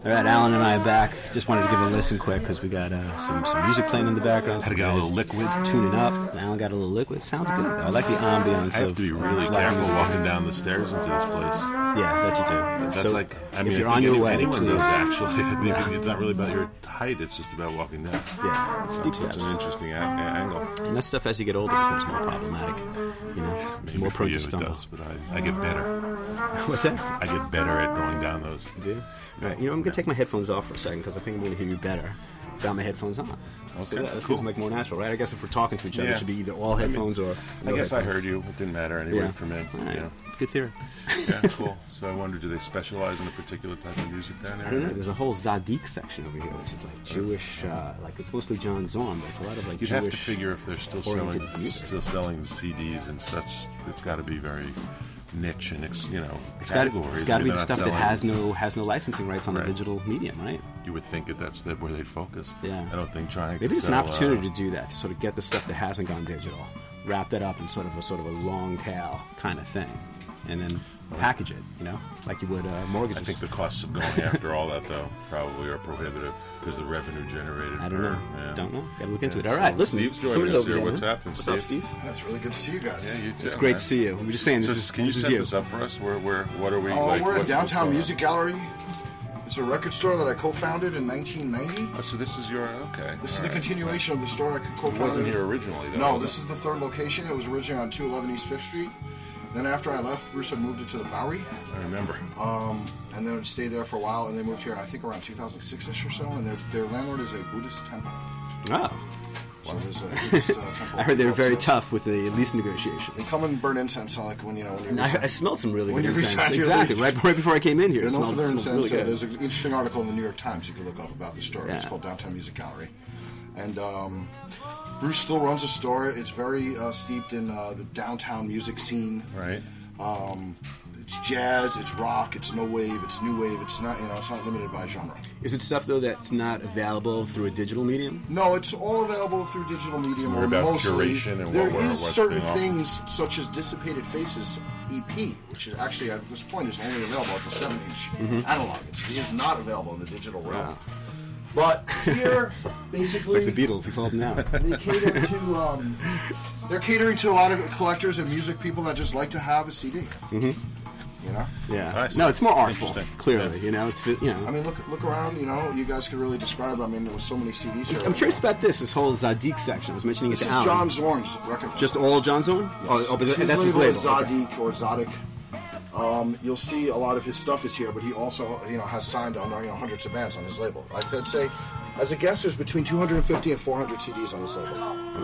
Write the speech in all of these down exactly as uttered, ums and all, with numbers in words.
All right, Alan and I are back. Just wanted to give it a listen quick because we got uh, some, some music playing in the background. Had to get a little liquid. Tuning up. Alan got a little liquid. Sounds good. I like the ambiance. I have of, to be really careful walking down the stairs into this place. Yeah, that you do. That's so like, I mean, if you're I on think your way, anyone please. does actually. I think Yeah. it's not really about your height, it's just about walking down. Yeah, it's steep steps. It's an interesting a- a- angle. And that stuff, as you get older, becomes more problematic. You know, Maybe more for prone you to it stumble. does, but I, I get better. What's that? I get better at going down those. Do you? All right, you know, I'm going to take my headphones off for a second because I think I'm going to hear you better without my headphones on. Okay, So that, that cool. seems like more natural, right? I guess if we're talking to each other, Yeah. it should be either all headphones or no I guess I headphones. heard you. It didn't matter anyway Yeah. for me. All right. You know. Good theory. Yeah, cool. So I wonder, do they specialize in a particular type of music down there? I don't know. There's a whole Zadig section over here, which is like Jewish, uh, like it's mostly John Zorn, but it's a lot of like You'd Jewish. have to figure if they're still oriented selling, music. still selling C Ds and such. It's got to be very niche and ex, you know It's got categories. it's got to I be mean, the they're stuff not that selling- has no has no licensing rights on Right. the digital medium, right? You would think that that's the, where they'd focus. Yeah. I don't think trying. Maybe to it's an sell, opportunity uh, to do that, to sort of get the stuff that hasn't gone digital, wrap that up in sort of a sort of a long tail kind of thing, and then package it, you know, like you would uh, mortgages. I think the costs of going after all that, though, probably are prohibitive because the revenue generated. I don't per- know. yeah. Don't know. Got to look into Yeah, it. All so right, listen. Steve's joining somebody's us over here. here, What's man. happening, What's Steve? up, Steve? Yeah, it's really good to see you guys. Yeah, you too. It's great man. to see you. We were just saying, this So is can you this is set you. this up for us? Where, where, what are we? Oh, like, we're at what's- what's Downtown going on? Music Gallery. It's a record store that I co-founded in nineteen ninety. Oh, so this is your okay. This is all the right. continuation of the store I co-founded. It wasn't here originally, though. No, was this it? is the third location. It was originally on two eleven East Fifth Street. Then after I left, Bruce had moved it to the Bowery, I remember. um, and then stayed there for a while. And they moved here, I think, around two thousand six-ish or so. And their, their landlord is a Buddhist temple. Oh, So there's a Buddhist uh, temple. I heard they were very also. tough with the lease negotiations. They come and burn incense, so like when you know when you're. I, I smelled some really When good you incense. resign your Exactly, lease. right, right before I came in here. It They're smelled, known for their smelled incense. really Uh, good. there's an interesting article in the New York Times you can look up about the store. It's Yeah. called Downtown Music Gallery. And um, Bruce still runs a store. It's very uh, steeped in uh, the downtown music scene. Right. Um, it's jazz, it's rock, it's no wave, it's new wave. It's not, you know, it's not limited by genre. Is it stuff though that's not available through a digital medium? No, it's all available through digital medium. more or about mostly. curation and there what we're- is what's certain being offered. things such as Dissipated Faces E P, which is actually at this point is only available as a seven-inch analog. It's, it is not available in the digital realm. Wow. But here, It's basically, like the Beatles. He sold them out. they cater to um, they're catering to a lot of collectors and music people that just like to have a C D. Mm-hmm. You know, Yeah. I see. No, it's more artful. Interesting. Clearly, you know, it's you know. I mean, look look around. You know, you guys could really describe. I mean, there was so many C Ds here. I'm curious about this. This whole Zadig section. I was mentioning This it is to Alan. John Zorn's record. Just all John Zorn? Oh, oh, but his that's his label label. is Okay. Zadig or Zadig. Um, you'll see a lot of his stuff is here, but he also, you know, has signed on you know hundreds of bands on his label. I'd say, as a guess, there's between two hundred fifty and four hundred C Ds on this label.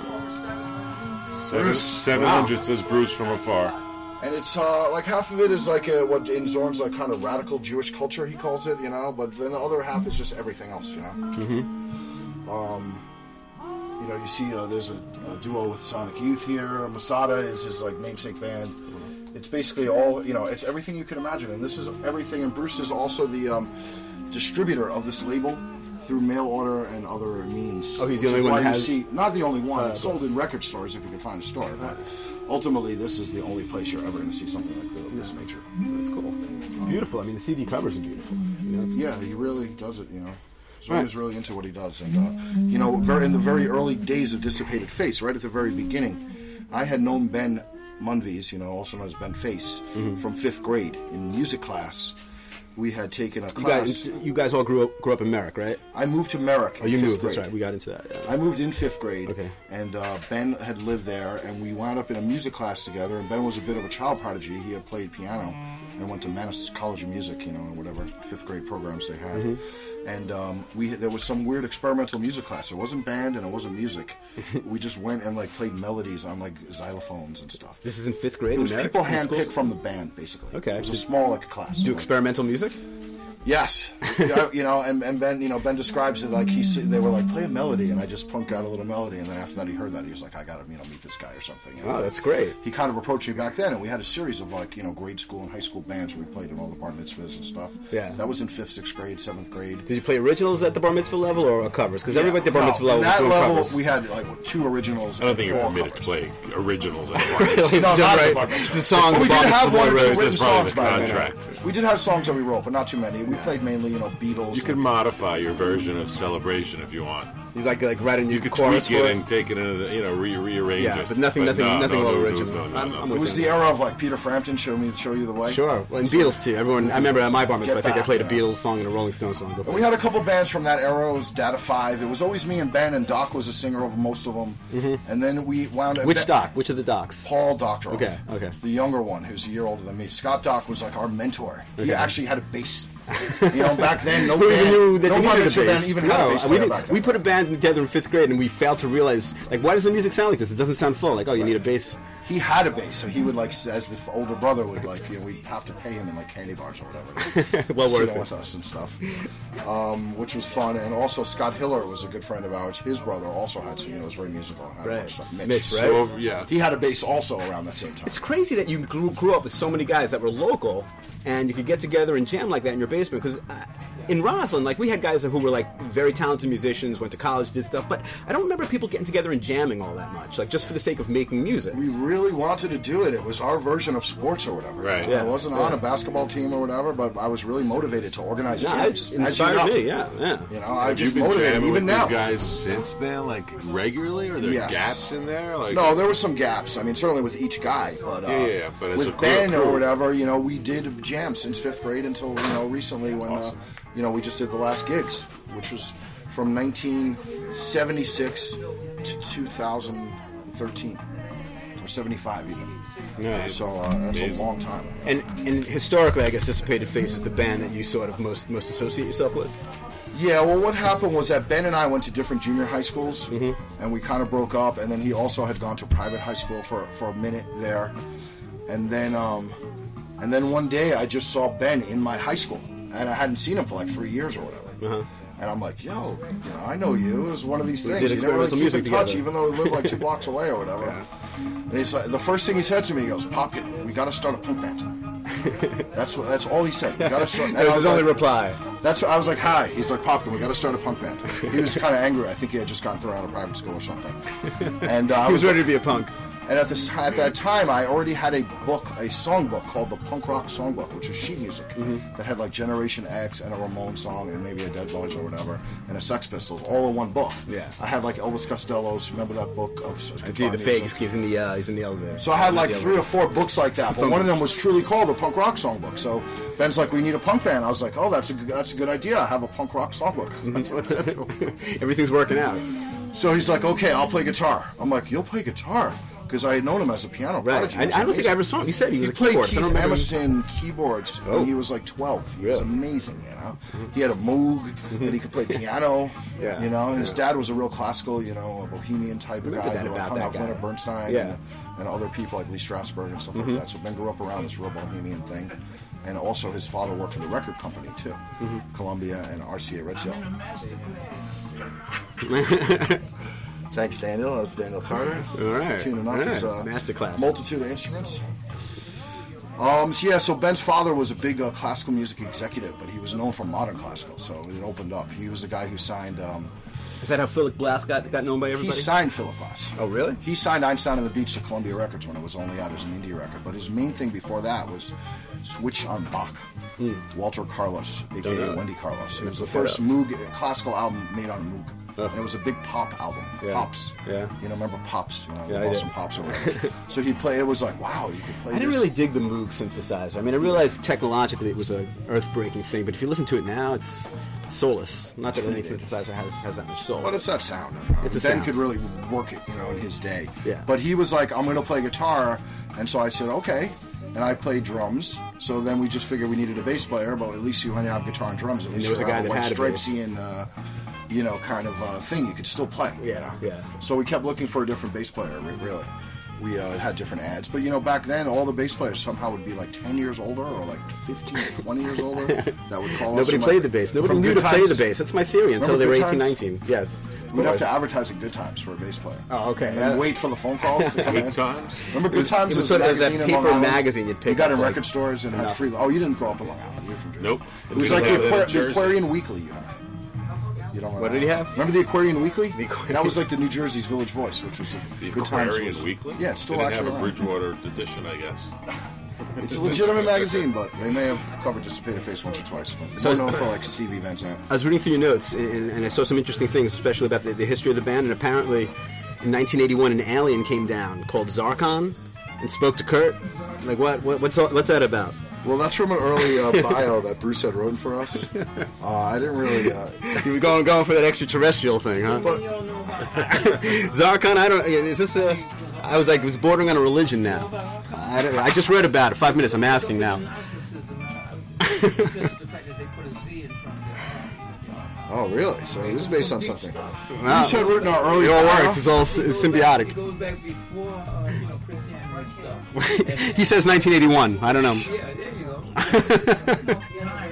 Seven, seven hundred says Bruce from afar. And it's uh, like half of it is like a, what in Zorn's like kind of radical Jewish culture, he calls it, you know. But then the other half is just everything else, you know. Mm-hmm. Um, you know, you see uh, there's a, a duo with Sonic Youth here. Masada is his like namesake band. It's basically all, you know, it's everything you can imagine, and this is everything. And Bruce is also the um, distributor of this label through mail order and other means. Oh, he's the Which only is one why that you has- see, not the only one. Uh, it's sold in record stores if you can find a store, but ultimately this is the only place you're ever going to see something like this, of this nature. That's cool. It's beautiful. I mean, the C D covers are beautiful. You know, it's- Yeah, he really does it, you know. So Right. he's really into what he does. And, uh, you know, very, in the very early days of Dissipated Face, right at the very beginning, I had known Ben Munvies, you know, also known as Ben Face, Mm-hmm. from fifth grade. In music class, we had taken a You class. guys, you guys all grew up grew up in Merrick, right? I moved to Merrick Oh, in you fifth moved. grade. That's right. We got into that. Yeah. I moved in fifth grade, Okay. and uh, Ben had lived there, and we wound up in a music class together. And Ben was a bit of a child prodigy. He had played piano and went to Manus College of Music, you know, and whatever fifth grade programs they had. Mm-hmm. And um, we there was some weird experimental music class. It wasn't band and it wasn't music. We just went and like played melodies on like xylophones and stuff. This is in fifth grade. It was in Merrick? people In schools? handpicked from the band, basically. Okay. It was a Did- small like class. Do Like- experimental music? Yes, Yeah, you know, and, and Ben, you know, Ben describes it like he they were like play a melody, and I just plunked out a little melody, and then after that he heard that he was like, I got to you know meet this guy or something. You know? Oh, that's great. He kind of approached me back then, and we had a series of like you know grade school and high school bands where we played in all the bar mitzvahs and stuff. Yeah. that was in fifth, sixth grade, seventh grade. Did you play originals at the bar mitzvah level or covers? Because everybody at the bar No, mitzvah level at was that doing level, covers. we had like two originals. I don't think you're all permitted to covers. play originals at the Really? No, Just not right. the bar mitzvah. The song, But we the did bar have mitzvah one or two rose. written That's probably songs the by then. contract. We did have songs that we wrote, but not too many. We played mainly, you know, Beatles. You could modify your version of Celebration if you want. You like like write a new You could chorus tweak for it and take it and you know re- rearrange Yeah, it. but nothing, nothing, no, nothing no, all no, original. No, no, I'm- no, I'm no. It with was you. the era of like Peter Frampton, show me, show you the way. Sure, well, and Beatles too. Everyone, I remember at my bar mitzvah, Get I think I back, played a yeah. Beatles song and a Rolling Stones song. And we had a couple bands from that era. It was Data Five. It was always me and Ben, and Doc was a singer over most of them. Mm-hmm. And then we wound up. Which Ben- doc? Which of the docs? Paul Doctorow. Okay, okay. The younger one, who's a year older than me. Scott Doc was like our mentor. He Okay. actually had a bass. You know, back then, no Who even band, knew that no they needed a Puppets band bass? even had a No, bass we, player didn't- back then. we put a band together in fifth grade, and we failed to realize, like, why does the music sound like this? It doesn't sound full. Like, oh, you need a bass. He had a bass, so he would like, as the older brother would like, you know, we'd have to pay him in like candy bars or whatever. Well sit worth in it. with us and stuff, um, which was fun. And also Scott Hiller was a good friend of ours. His brother also had, some, you know, was very musical. And had a Right. bunch of stuff. Mitch. Mitch, right? So yeah, He had a bass also around that same time. It's crazy that you grew, grew up with so many guys that were local, and you could get together and jam like that in your basement. Because uh, in Roslyn, like, we had guys who were like very talented musicians, went to college, did stuff, but I don't remember people getting together and jamming all that much, like just for the sake of making music. We really wanted to do it. It was our version of sports or whatever. Right. You know, Yeah. I wasn't on a basketball team or whatever, but I was really motivated to organize No, jams. it's as you inspired know. me. Yeah, yeah. You know, I have you just been motivated jamming even with now. these guys since then, like regularly? Are there Yes. gaps in there? Like No, there were some gaps. I mean, certainly with each guy, but uh, Yeah, yeah, yeah, but as with a crew- Ben or crew. whatever, you know, we did jams since fifth grade until you know recently when Awesome. uh, you know we just did the last gigs, which was from nineteen seventy-six to two thousand thirteen or seventy-five even. Yeah. So uh, that's Amazing. a long time. And and historically, I guess Dissipated Face is the band that you sort of most most associate yourself with. Yeah, well, what happened was that Ben and I went to different junior high schools, Mm-hmm. and we kind of broke up. And then he also had gone to private high school for, for a minute there, and then um, and then one day I just saw Ben in my high school, and I hadn't seen him for like three years or whatever. Uh-huh. And I'm like, yo, you know, I know you. It was one of these We things. did You never really experimental keep music in touch, together. even though we live like two blocks away or whatever. And he's like, the first thing he said to me, he goes, "Popkin, we got to start a punk band." That's what. That's all he said. We got to start. and That was I his like- only reply. That's what I was like, hi. He's like, Popkin, we got to start a punk band. He was kind of angry. I think he had just gotten thrown out of private school or something. And uh, I He was ready like- to be a punk. And at this at that time, I already had a book, a songbook called the Punk Rock Songbook, which was sheet music Mm-hmm. that had like Generation X and a Ramones song and maybe a Dead Boys or whatever and a Sex Pistols, all in one book. Yeah. I had like Elvis Costello's. Remember that book of I guitar did the music? fake. He's in the uh, he's in the elevator. So I had Not like the three or elevator. four books like that, but Phone one of books. them was truly called the Punk Rock Songbook. So Ben's like, "We need a punk band." I was like, "Oh, that's a good, that's a good idea. I have a punk rock songbook." That's what I said to him. Everything's working out. So he's like, "Okay, I'll play guitar." I'm like, "You'll play guitar?" Because I had known him as a piano Right. prodigy. I, I It was don't think I amazing. ever saw him. He said he was He a played keyboardist. Keith I don't remember. Emerson keyboards Oh. when he was like twelve. He was Really? amazing, you know. He had a Moog, and he could play piano. Yeah. You know, and his Yeah. dad was a real classical, you know, a bohemian type of Remember guy that who like about hung that out with guy. Leonard Bernstein Yeah. and, and other people like Lee Strasberg and stuff Mm-hmm. like that. So Ben grew up around this real bohemian thing. And also his father worked for the record company too, Mm-hmm. Columbia and R C A Red Seal. Thanks, Daniel. That's Daniel Carter. All right. Tuning up All his right. uh, Masterclass. multitude of instruments. Um, so yeah, so Ben's father was a big uh, classical music executive, but he was known for modern classical, so it opened up. He was the guy who signed. Um, Is that how Philip Glass got got known by he everybody? signed Philip Glass. Oh, really? He signed Einstein on the Beach to Columbia Records when it was only out as an indie record. But his main thing before that was Switch on Bach. Walter Carlos, Hmm. Don't know aka that. Wendy Carlos. It was the look that first up. Moog classical album made on Moog. Oh. And it was a big pop album. Yeah. Pops. Yeah. You know, remember Pops? You know, Yeah, I the Boston did. Pops or whatever. So he played, it was like, wow, you could play I didn't this. really dig the Moog synthesizer. I mean, I realized technologically it was a earth-breaking thing, but if you listen to it now, it's soulless. Not that any synthesizer has, has that much soul. But it's that sound. It's a Ben sound. could really work it, you know, in his day. Yeah. But he was like, I'm going to play guitar. And so I said, okay. And I played drums. So then we just figured we needed a bass player, but at least you want to have guitar and drums. At least there was you a guy have that white had a bass. stripesy and, uh, you know, kind of uh, thing you could still play. you Yeah, know? yeah. So we kept looking for a different bass player, re- really. We uh, had different ads. But, you know, back then, all the bass players somehow would be like ten years older or like fifteen or twenty years older. That would call us. Nobody from, played like, the bass. Nobody from knew Good to play Times. the bass. That's my theory until Remember they were Good eighteen, Times? nineteen. Yes. of We'd have course. to advertise at Good Times for a bass player. Oh, okay. And then Yeah. wait for the phone calls. To come Good in. Times? Remember Good was- Times? it was a sort of that magazine in paper Long Island? magazine you'd pick You got up, in like, record stores and had enough. free. Oh, you didn't grow up in Long Island. You're from Jersey. Nope. It was We like lived the, in Aqua- the Jersey. Aquarian Weekly. You had. You don't remember What that? did he have? Remember the Aquarian Weekly? The Aquarian- That was like the New Jersey's Village Voice, which was a The Good Times. Aquarian was- Weekly? Yeah, it's still They didn't actually have a around. Bridgewater edition, I guess. It's a legitimate magazine, but they may have covered Dissipated Face once or twice. But So so it's- known for like Stevie Van Zandt. I was reading through your notes, and, and I saw some interesting things, especially about the, the history of the band. And apparently, in nineteen eighty-one, an alien came down called Zarkon and spoke to Kurt. Like, what? what what's all, what's that about? Well, that's from an early uh, bio that Bruce had written for us. Uh, I didn't really. Uh, You were going going for that extraterrestrial thing, huh? but Zarkon, I don't. Is this a? I was like, it was bordering on a religion now. I, don't, I just read about it. Five minutes. I'm asking now. oh, really? So it is based on something. Wow. You said written our early It all bio? works. It's all s- it's symbiotic. It goes back before, uh, you know, Christianity stuff. He says nineteen eighty-one. I don't know. Yeah, there you go.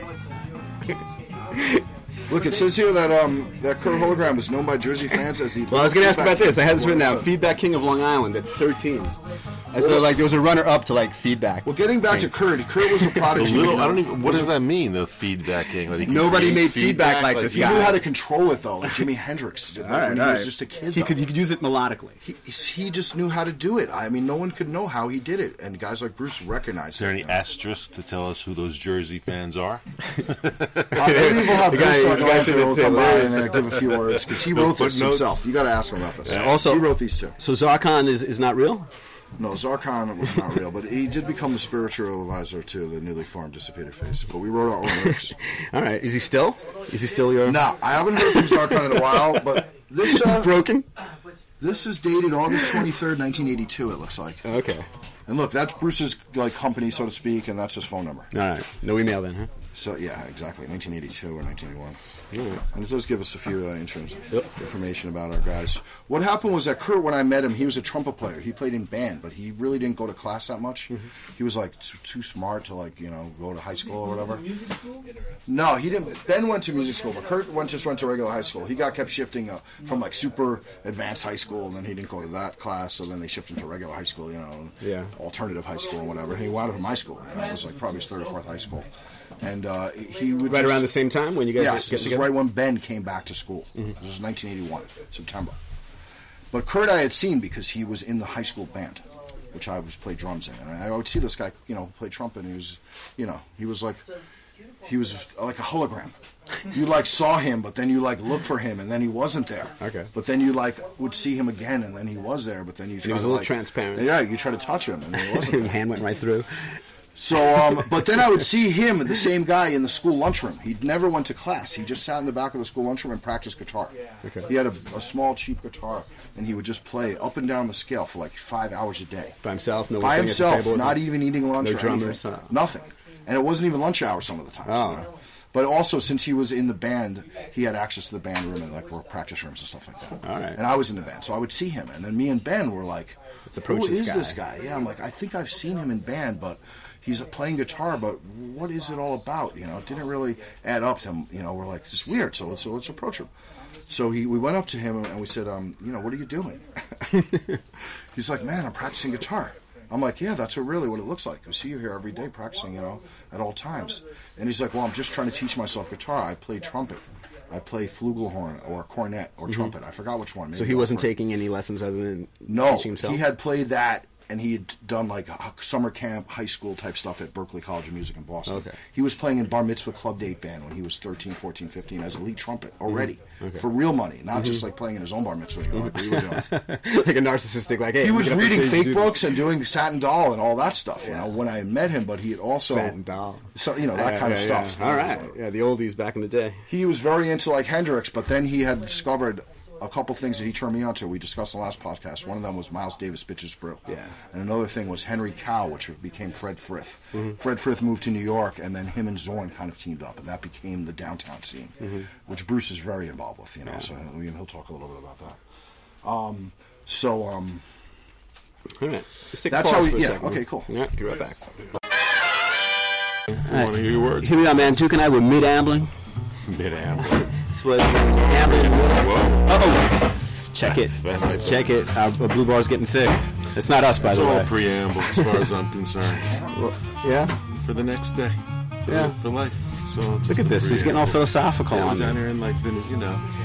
Look, it says here that um that Kurt Hologram was known by Jersey fans as the. Well, I was going to ask about this. I had this written down. Feedback King of Long Island at thirteen. And so, like, there was a runner-up to, like, Feedback. Well, getting back to Kurt, Kurt was a The prodigy. little, I don't even. What does that mean? The feedback game. Like he can Nobody create made feedback like this He guy. knew how to control it though, like Jimi Hendrix did All right, when all he right. was just a kid. He though. could, he could use it melodically. He, he just knew how to do it. I mean, no one could know how he did it, and guys like Bruce recognized. Is there it, any you know? asterisk to tell us who those Jersey fans are? Uh, maybe we'll have The guy- Bruce on the the guy line said will it's come by hilarious. and uh, give a few words because he No wrote this footnotes? himself. You got to ask him about this. Also- he wrote these two. So Zarkon is, is not real? No, Zarkon was not real, but he did become the spiritual advisor to the newly formed Dissipated Face. But we wrote our own lyrics. All right. Is he still? Is he still your... Now, I haven't heard from Zarkon in a while, but this uh, Broken? this is dated August twenty-third, nineteen eighty-two. It looks like. Okay. And look, that's Bruce's like company, so to speak, and that's his phone number. All right. No email then, huh? So yeah, exactly, nineteen eighty-two or nineteen eighty-one. And it does give us a few uh, interns, Yep. information about our guys. What happened was that Kurt, when I met him, he was a trumpet player. He played in band, but he really didn't go to class that much. Mm-hmm. He was like too, too smart to like you know go to high school or whatever. No, he didn't. Ben went to music school, but Kurt went just went to regular high school. He got kept shifting uh, from like super advanced high school, and then he didn't go to that class. So then they shifted him to regular high school, you know, and Yeah. alternative high school and whatever. And he wound up in my school. You know, it was like probably his third or fourth high school, and uh, he would Right just- around the same time when you guys Yes, get this is together? right when Ben came back to school. This was nineteen eighty-one, September. But Kurt I had seen because he was in the high school band, which I was play drums in, and I would see this guy, you know, play trumpet. And he was, you know, he was like, he was like a hologram. You like saw him, but then you like look for him, and then he wasn't there. Okay. But then you like would see him again, and then he was there. But then you try was to, a little like- transparent. Yeah, you try to touch him, and then he wasn't Your there. hand went right through. So, um, but then I would see him, the same guy, in the school lunchroom. He never went to class. He just sat in the back of the school lunchroom and practiced guitar. Okay. He had a, a small, cheap guitar, and he would just play up and down the scale for like five hours a day. By himself? No one By sitting at the himself, table? not even eating lunch No or drummers, anything. huh? Nothing. And it wasn't even lunch hour some of the times. Oh. You know? But also, since he was in the band, he had access to the band room and like work practice rooms and stuff like that. All right. And I was in the band, so I would see him. And then me and Ben were like, Let's approach who this is guy." this guy? Yeah, I'm like, I think I've seen him in band, but he's playing guitar, but what is it all about? You know, it didn't really add up to him. You know, we're like, this is weird, so let's, so let's approach him. So he, we went up to him and we said, um, you know, what are you doing? He's like, man, I'm practicing guitar. I'm like, yeah, that's what really what it looks like. I see you here every day practicing, you know, at all times. And he's like, well, I'm just trying to teach myself guitar. I play trumpet. I play flugelhorn or cornet or trumpet. I forgot which one. Maybe So he wasn't Alfred. taking any lessons other than No, teaching himself? he had played that, and he had done like a summer camp, high school type stuff at Berklee College of Music in Boston. Okay. He was playing in Bar Mitzvah Club Date Band when he was thirteen, fourteen, fifteen as a lead trumpet already Mm-hmm. Okay. for real money, not just like playing in his own Bar Mitzvah. You know, like we were doing. like a narcissistic, like, hey, He let me was get up on reading stage and fake do books this. and doing Satin Doll and all that stuff. You know, when I met him, but he had also Satin Doll. so you know that Yeah, kind of yeah, stuff. yeah. All right. Yeah, the oldies back in the day. He was very into like Hendrix, but then he had discovered a couple things that he turned me on to. We discussed in the last podcast. One of them was Miles Davis Bitches Brew. Yeah. And another thing was Henry Cow, which became Fred Frith. Mm-hmm. Fred Frith moved to New York, and then him and Zorn kind of teamed up, and that became the downtown scene, Mm-hmm. which Bruce is very involved with, you know, so we, he'll talk a little bit about that. Um, so, um, All right. Let's take That's a pause how we- for a yeah, second. okay, cool. Yeah, be right back. You want to hear your words? Here we are, man. Duke and I were mid-ambling. Mid-amble. That's what ambling. Whoa. Uh-oh. Check it. That might- Check it. Our, our blue bar's getting thick. It's not us, by It's the all way. preamble as far as I'm concerned. Yeah? For the next day. For, Yeah. For life. So just Look at a this. He's getting all preamble. philosophical Yeah, on I'm down me. here in like the, you know,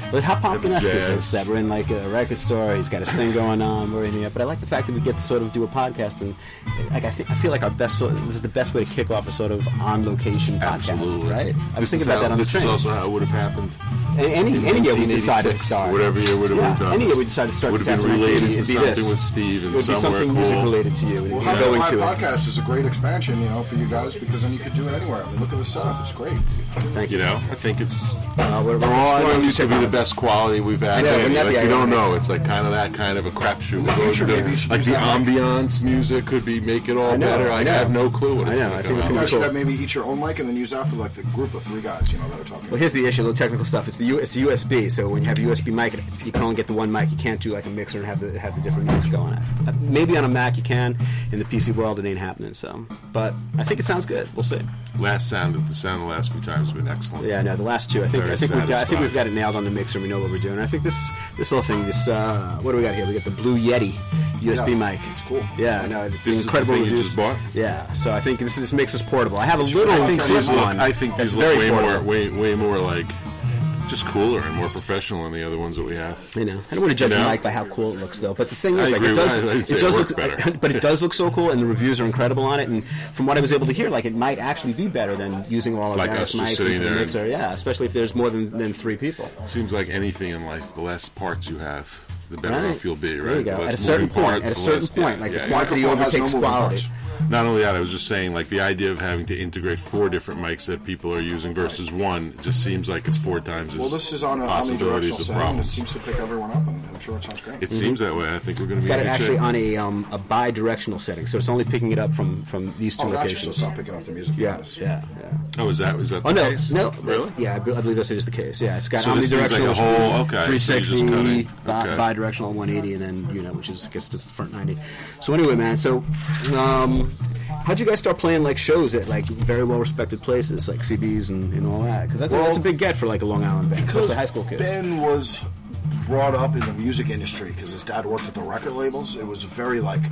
But how Pumpkin-esque is Jazz. this? That we're in like a record store. He's got his thing going on. We're in here, but I like the fact that we get to sort of do a podcast, and like I think I feel like our best sort of, this is the best way to kick off a sort of on location podcast, Absolutely. right? I was This thinking is about how- that on the This train. is also how it would have happened. Any in any year we nineteen decided to eighty-six, start. whatever year would have Yeah, done. any year we decided to start would this have been after related nineteen eighty, to it'd be something this. with Steve and It would be somewhere something music cool. related to you, and Well, you're having a going live to it. podcast is a great expansion, you know, for you guys because then you could do it anywhere. I mean, look at the setup; it's great. Thank You you. know, I think it's Uh, we're, we're for all I know, exploring it could be the technology. best quality we've had. I know, wouldn't that like, be you don't ironic? know. It's like kind of that kind of a crapshoot. the future, The- maybe you should like use the that mic. ambiance music could be make it all I know, better. I I know. have no clue what I it's know, I going to think come it's out. You gonna guys be should cool. have maybe each your own mic and then use that for like the group of three guys, you know, that are talking. Well, here's the issue, a little technical stuff. It's the U, it's the U S B, so when you have a U S B mic, it's, you can only get the one mic. You can't do like a mixer and have the have the different mics going at. Uh, maybe on a Mac you can. In the P C world, it ain't happening. So, but I think it sounds good. We'll see. Last sound, the sound the last few times has been excellent. Yeah, no, the last two. I think Very I think we've got I think satisfying. we've got it nailed on the mixer. We know what we're doing. I think this this little thing, this uh, what do we got here? We got the Blue Yeti U S B Yeah, mic. it's cool. Yeah, no, it's This is the incredible thing you reviews. just bought? Yeah, so I think this this makes us portable. I have a little I think clip these look- one. I think that's these look very way portable. more, way, way more like just cooler and more professional than the other ones that we have. You know, I don't want to judge You know? a mic by how cool it looks, though. But the thing I is, like, agree it with- does, I didn't say it it does worked look, better. but it does look so cool, and the reviews are incredible on it. And from what I was able to hear, like, it might actually be better than using all of Like various us just mics sitting into the there and- mixer. Yeah, especially if there's more than, than three people. It seems like anything in life, the less parts you have, the better Right. off you'll be, right? There you go. The less At a certain moving point, parts, at a the certain less- point, yeah, like yeah, the yeah. quantity Microphone has no overtakes moving quality. parts. Not only that, I was just saying, like, the idea of having to integrate four different mics that people are using versus one just seems like it's four times as Well, this is on a possibilities omnidirectional of setting, and it problems. seems to pick everyone up, and I'm sure it sounds great. It seems that way. I think we're going to be Got in it good actually shape. on a um, a bi-directional setting, so it's only picking it up from, from these two Oh, gotcha. So locations. it's not picking up the music. yeah, Yes. yeah, yeah. Oh, is that is that the Oh no, case? no, really? Yeah, I, be- I believe this is the case. Yeah, it's got So this thing's like a omnidirectional, whole- okay, three so you're just sixty, cutting- bi- okay. bi-directional one eighty, and then you know, which is I guess it's the front ninety. So anyway, man, so um, how'd you guys start playing like shows at like very well-respected places like C B's and, and all that? Because that's, a- Well, that's a big get for like a Long Island band, Because especially high school kids. Ben was brought up in the music industry because his dad worked at the record labels. It was a very like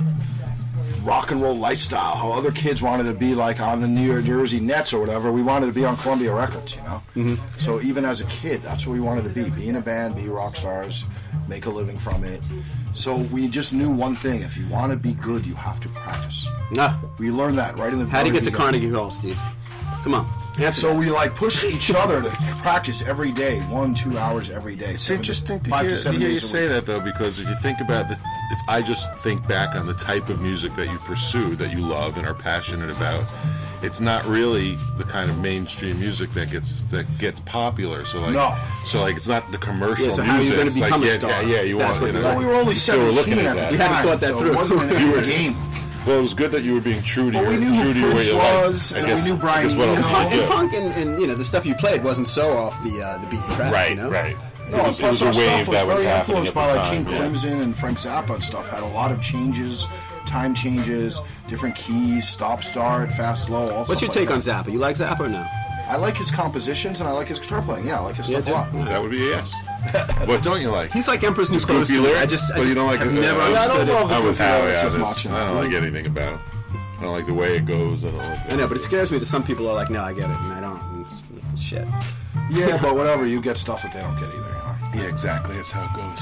rock and roll lifestyle. How other kids wanted to be like on the New Jersey Nets or whatever, we wanted to be on Columbia Records, you know. Mm-hmm. So even as a kid, that's what we wanted to be: be in a band, be rock stars, make a living from it. So we just knew one thing: if you want to be good, you have to practice. Ah, We learned that right in the. how do you very get to beginning. Carnegie Hall, Steve? Come on. Answer So that. we like push each other to practice every day, one, two hours every day. It's seven interesting to five hear, to to seven hear you days a say week. that, though, because if you think about the, if I just think back on the type of music that you pursue, that you love and are passionate about, it's not really the kind of mainstream music that gets that gets popular. So like, No. so like, it's not the commercial Yeah, so how are you music. gonna It's like, become a yeah, star? Yeah, yeah, you That's want. what You you know, like. Well, we were only you still were seventeen looking at at the that. We hadn't time, thought that so through. it wasn't an You were- end game. Well, it was good that you were being true to Well, your we knew true who to your way Prince you like. was, I and we guess, knew Brian I guess what else Eno. could you And do? punk and, and you know the stuff you played wasn't so off the uh, the beaten track. Right, you know? right. No, It was, it plus was a our stuff wave was that was very happening influenced at by the like time. King yeah. Crimson and Frank Zappa and stuff. Had a lot of changes, time changes, different keys, stop, start, fast, slow. All What's your stuff take like on that. Zappa? You like Zappa or no? I like his compositions and I like his guitar playing. Yeah, I like his Yeah, stuff a dude. lot. That would be a yes. What don't you like? He's like Emperor's New His Clothes. goofy to me. I lyrics, just, I but you just don't like have it? never Uh, I don't understood it. love the I'm with goofy Howie lyrics on as this. much. I don't like anything about it. I don't like the way it goes. I don't like. I know, but it scares me that some people are like, "No, I get it," and I don't. And it's, it's shit. Yeah, but whatever, you get stuff that they don't get either. You know? Yeah, exactly. That's how it goes.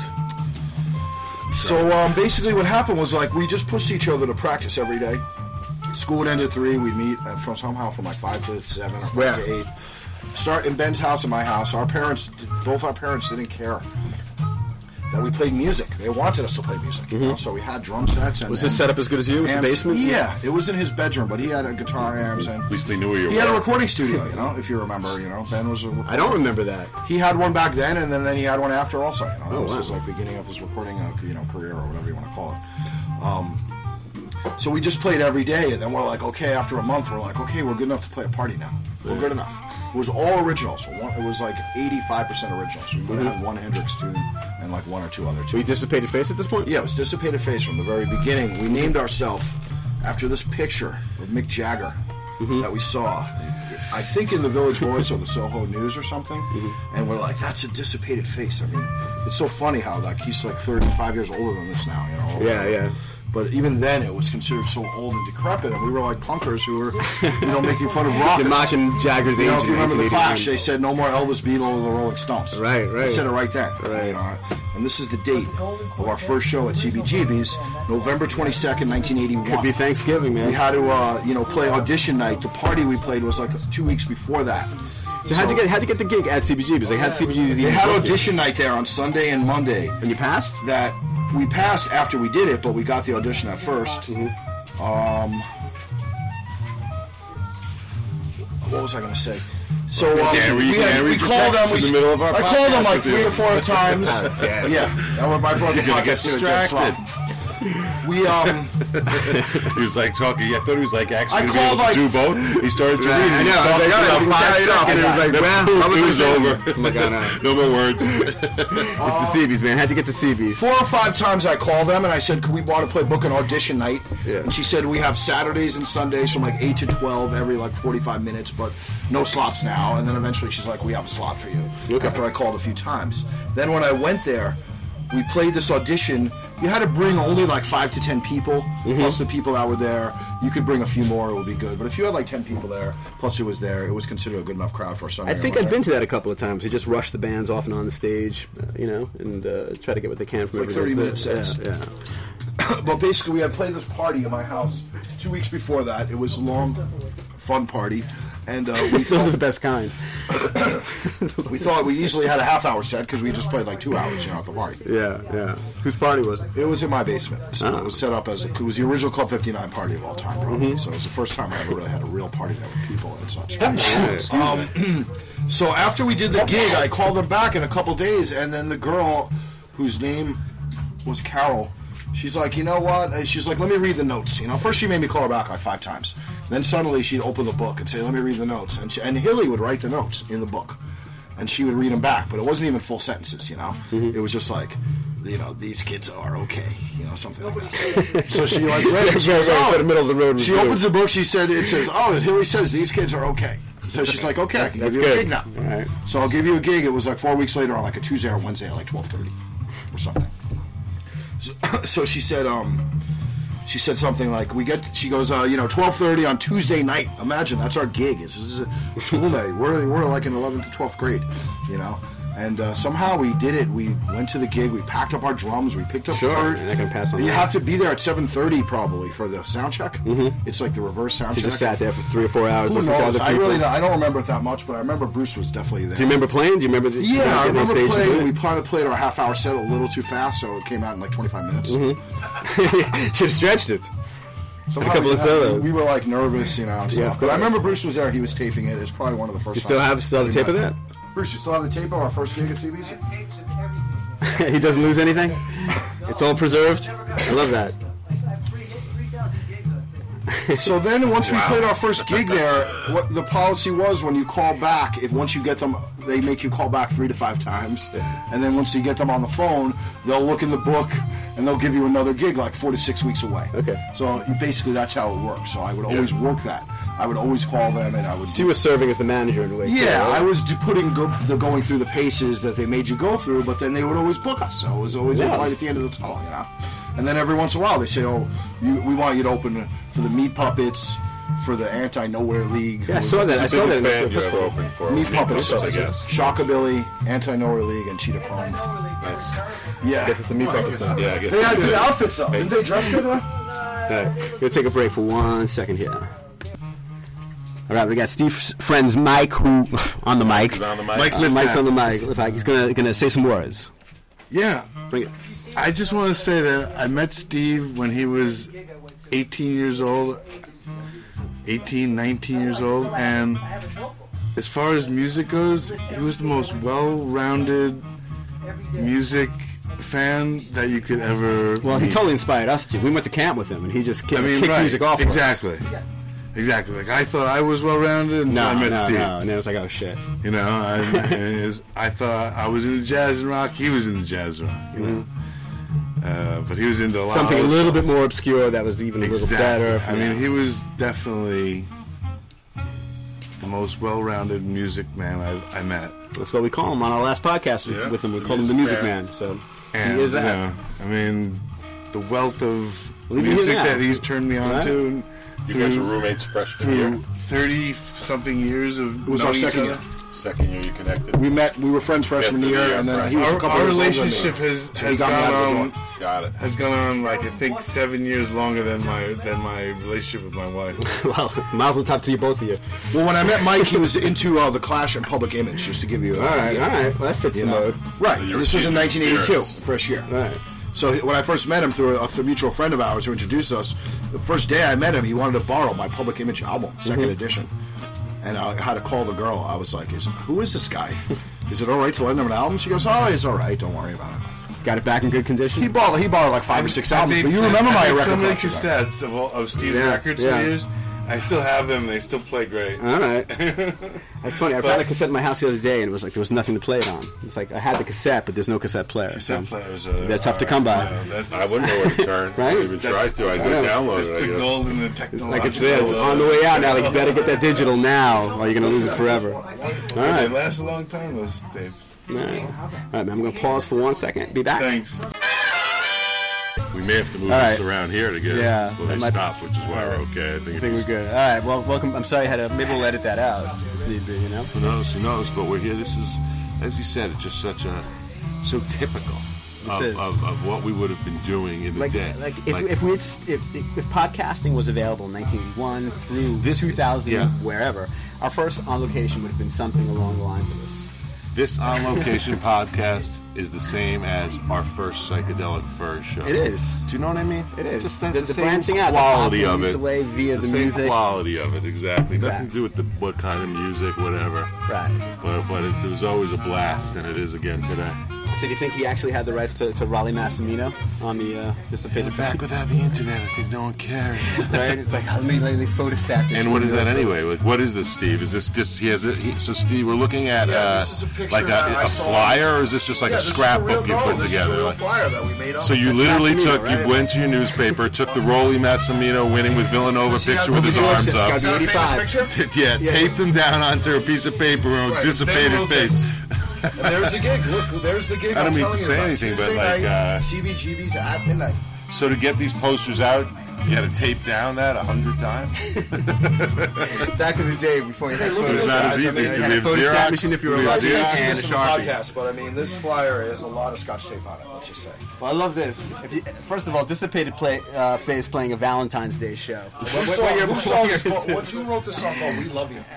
So um, basically, what happened was like we just pushed each other to practice every day. School would end at three. We'd meet uh, from somehow from like five to seven or five Where? to eight. Start in Ben's house and my house. Our parents, both our parents, didn't care that we played music. They wanted us to play music, you know. So we had drum sets. And, Was his and setup as good as you? Was the amps. basement? Yeah, it was in his bedroom, but he had a guitar amps and At least they knew where you he were. had a recording studio. You know, if you remember, you know, Ben was a. I don't remember that. He had one back then, and then, then he had one after also. You know, that Oh, was wow. his like beginning of his recording, uh, you know, career or whatever you want to call it. Um, so we just played every day, and then we're like, okay, after a month, we're like, okay, we're good enough to play a party now. We're good enough. It was all originals. So one, it was like eighty-five percent originals. We would have had one Hendrix tune and like one or two other tunes. Were you Dissipated Face at this point? Yeah, it was Dissipated Face from the very beginning. We named ourselves after this picture of Mick Jagger that we saw, I think in the Village Voice or the Soho News or something. And we're like, that's a dissipated face. I mean, it's so funny how like he's like thirty-five years older than this now, you know. Yeah, yeah. But even then, it was considered so old and decrepit, and we were like punkers who were, you know, making fun of rockers. You're mocking Jagger's age. You know, if you in remember the nineteen Clash, eighty-nine. they said no more Elvis, Beatles, or the Rolling Stones. Right, right. They said it right then. Right. You know, and this is the date of our first show at C B G B's, November twenty-second, nineteen eighty-one. Could be Thanksgiving, man. We had to, uh, you know, play audition night. The party we played was like two weeks before that. So how'd you get how'd you get the gig at C B G? Because they had C B G's. They had audition night there on Sunday and Monday. And you passed? That we passed after we did it, but we got the audition at first. Mm-hmm. Um, what was I going to say? So um, Yeah, we- we, had, yeah, we read your called them. texts We, in the middle of our I called them podcast like with three you. or four times. damn. Yeah, that was my brother. You're gonna get distracted. We um. He was like talking. I thought he was like actually I going to be called, able to like- do both. He started to Yeah, read. I and he know. I was stopped like, for all right, about I five can tie it off. And he was like, seconds. well, Then how was it I was saying? over. Oh my God, no. No more words. It's the C B's, man. How'd you get to C B's? Four or five times I called them and I said, could we want to play book an audition night? Yeah. And she said, we have Saturdays and Sundays from like eight to twelve every like forty-five minutes, but no slots now. And then eventually she's like, we have a slot for you. Okay. After I called a few times. Then when I went there, we played this audition. You had to bring only like five to ten people, Mm-hmm. plus the people that were there. You could bring a few more, it would be good. But if you had like ten people there, plus who was there, it was considered a good enough crowd for a Sunday. I think or I've whatever. been to that a couple of times. They just rush the bands off and on the stage, uh, you know, and uh, try to get what they can from Like everybody. thirty minute Yeah, sets. yeah. But basically, we had played this party in my house two weeks before that. It was a long, fun party, and uh, we Those are the thought, best kind. we thought we easily had a half hour set because we just played like two hours, you know, at the party. Yeah, yeah. Whose party was it? It was in my basement, so Oh. it was set up as a, it was the original Club fifty-nine party of all time, probably. So it was the first time I ever really had a real party there with people and such. Um, so after we did the gig, I called them back in a couple days, and then the girl, whose name was Carol, she's like, you know what? And she's like, let me read the notes. You know, first she made me call her back like five times. Then suddenly she'd open the book and say, let me read the notes. And, she, and Hilly would write the notes in the book. And she would read them back, but it wasn't even full sentences, you know? It was just like, you know, these kids are okay, you know, something like that. So she like read it. She goes, Right, oh, right, middle of the road She review. opens the book, she said, it says, oh, Hilly says these kids are okay. So she's like, okay, I can That's give you good. a gig now. All right. So I'll give you a gig. It was like four weeks later on like a Tuesday or Wednesday at like twelve thirty or something. So, so she said, um, she said something like, we get, she goes, uh, you know, twelve thirty on Tuesday night. Imagine, that's our gig. This is a school day. We're, we're like in eleventh to twelfth grade, you know. And uh, somehow we did it. We went to the gig. We packed up our drums. We picked up Sure, Kurt. and I can pass on And you that. have to be there at seven thirty probably for the sound check. Mm-hmm. It's like the reverse sound She check. just sat there for three or four hours Who listening to knows? other I people. really don't, I don't remember it that much, but I remember Bruce was definitely there. Do you remember playing? Do you remember? The, Yeah, I getting on remember stage and playing. doing We it? kind of played our half hour set a little too fast, so it came out in like twenty-five minutes. Should have stretched it. Somehow A couple we of had- solos. We were like nervous, you know, and Yeah, stuff. of But I course. remember Bruce was there. He was taping it. It's probably one of the first. You still times have still have the we tape of met. that? Bruce, you still have the tape of our first gig at C B C? Tapes of everything. He doesn't lose anything. It's all preserved. I love that. I have three thousand gigs on tape. So then, once we played our first gig there, what the policy was when you call back, if once you get them, they make you call back three to five times, and then once you get them on the phone, they'll look in the book and they'll give you another gig like four to six weeks away. Okay. So you, basically, that's how it works. So I would always work that. I would always call them, and I would. So you were serving as the manager in a way. too, Yeah, right? I was do- putting go- the going through the paces that they made you go through, but then they would always book us. So it was always Yeah. right at the end of the tunnel, you know. And then every once in a while they say, "Oh, you, we want you to open for the Meat Puppets, for the Anti Nowhere League." Yeah, I saw that. I saw that. Biggest in band the you first ever one. opened for? Meat Puppets, I guess. Shockabilly, Anti Nowhere League, and Cheetah Chrome. Yeah, I guess it's the meat puppet thing. Yeah, I guess. they had it's good it. outfits though. Didn't they dress good? Though? All right, we're gonna take a break for one second here. All right, we got Steve's friend's Mike, who on the mic. He's on the mic. Mike Uh, Litvak. Mike's on the mic. Litvak. He's gonna gonna say some words. Yeah, Bring it. I just want to say that I met Steve when he was eighteen years old, eighteen, nineteen years old, and as far as music goes, he was the most well-rounded music fan that you could ever Well, he meet. totally inspired us too. We went to camp with him, and he just I kicked, mean, kicked right, music off. for us. exactly. Exactly. Like, I thought I was well-rounded until No, I met no, Steve. no. And then it was like, oh shit. You know, I, and his, I thought I was into jazz and rock. He was into jazz and rock. You know, uh, but he was into a lot Something a of little stuff. bit more obscure that was even a little Exactly. better. I mean, he was definitely the most well-rounded music man I, I met. That's what we call him on our last podcast with- Yeah, with him. We the called him the music music man. man. So And, he is you that. know, I mean, the the wealth of Leave me music here now. that he's turned me on Right. to. And You through, guys were roommates freshman year. through thirty something years of It was our knowing each second other. year. Second year you connected. We met. We were friends freshman Yeah, through the year, year, and then right. he was a Our, couple our years older than me. relationship has So he has got me out of the gone door. on Got it. has gone on like I think seven years longer than my than my relationship with my wife. Well, mazel tov to you, both of you. Well, when I met Mike, he was into uh, the Clash and Public Image, just to give you. All right, all right. Well, that fits You the know. mode. Right. So And you this was in were nineteen eighty-two, spirits. first year. All right. So when I first met him through a, a mutual friend of ours who introduced us, the first day I met him, he wanted to borrow my Public Image album, second Mm-hmm. edition. And I had to call the girl. I was like, is, who is this guy? Is it all right to lend him an album? She goes, oh, it's all right. Don't worry about it. Got it back in good condition? He borrowed, he borrowed like five or six I albums, made- but you remember I my made record so many collection, right? cassettes of, all, of Steve's Yeah, records yeah. for years. I still have them. They still play great. All right. That's funny. I found a cassette in my house the other day, and it was like there was nothing to play it on. It's like I had the cassette, but there's no cassette player. Cassette So players are they're tough to come by. Yeah, that's, I wouldn't know where to turn. Right? I didn't even try That's- to. I I go know. download It's it. I the guess. gold and the technological. Like it's there. It's on the way out now. Like you better get that digital now, or you're gonna lose it forever. All They right. last a long time, those tapes. All right. All right, man. I'm gonna pause for one second. Be back. Thanks. We may have to move All this right. around here to get Yeah, well, that they might- stopped, which is why we're okay. I think, I it think we're was- good. All right. Well, welcome. I'm sorry I had to. Maybe we'll edit that out if need be. You know. Who knows? Who knows? But we're here. This is, as you said, it's just such a so typical of, is. of, of what we would have been doing in the Like, day. like if, if we had, s- if, if podcasting was available in nineteen eighty-one through This- two thousand, yeah. wherever, our first on location would have been something along the lines of this. This on location podcast is the same as our first psychedelic furs show. It is. Do you know what I mean? It is. Just that's the, the, the same branching out, quality the of pop leads it. the way via the, the, same music. quality of it, exactly. Nothing Exactly. to do with the what kind of music, whatever. Right. But but it, it was always a blast, and it is again today. So do you think he actually had the rights to, to Raleigh Massimino on the uh, dissipated Back without the internet, I think no one cares. right? It's like, let me, let me photostat this. And what is that one. anyway? Like, what is this, Steve? Is this just he has it? He, so, Steve, we're looking at Yeah, uh, this is a picture like a, that I a saw. flyer, or is this just like Yeah, a this is scrapbook real- you no, put this together? Is a real Like- flyer that we made up. so you That's literally Massimino, took, right? you went to your newspaper, took the Rolly Massimino winning with Villanova See how picture with the his picture arms looks? up. It's Is that a eighty-five. famous picture? T- yeah, Yeah. taped him down onto a piece of paper with a Right, dissipated then wrote face. this. And there's the gig. Look, there's the gig. I don't I'm mean to telling you say about. anything, but, Tuesday like, night, uh, C B G B's at midnight. So to get these posters out, you had to tape down that a hundred times. Back in the day before you had look at It's this, not guys. as I easy. mean, Do you had we a have photostat Xerox? machine if you Do were we You have guys can't Xerox? see and this a in the Sharpie. podcast, but I mean, this flyer has a lot of Scotch tape on it. Let's just say. Well, I love this. If you, first of all, dissipated play, uh, phase playing a Valentine's Day show. What, Who what, song- what year- who what song year is is called- it? What's who wrote this song called "We Love You"?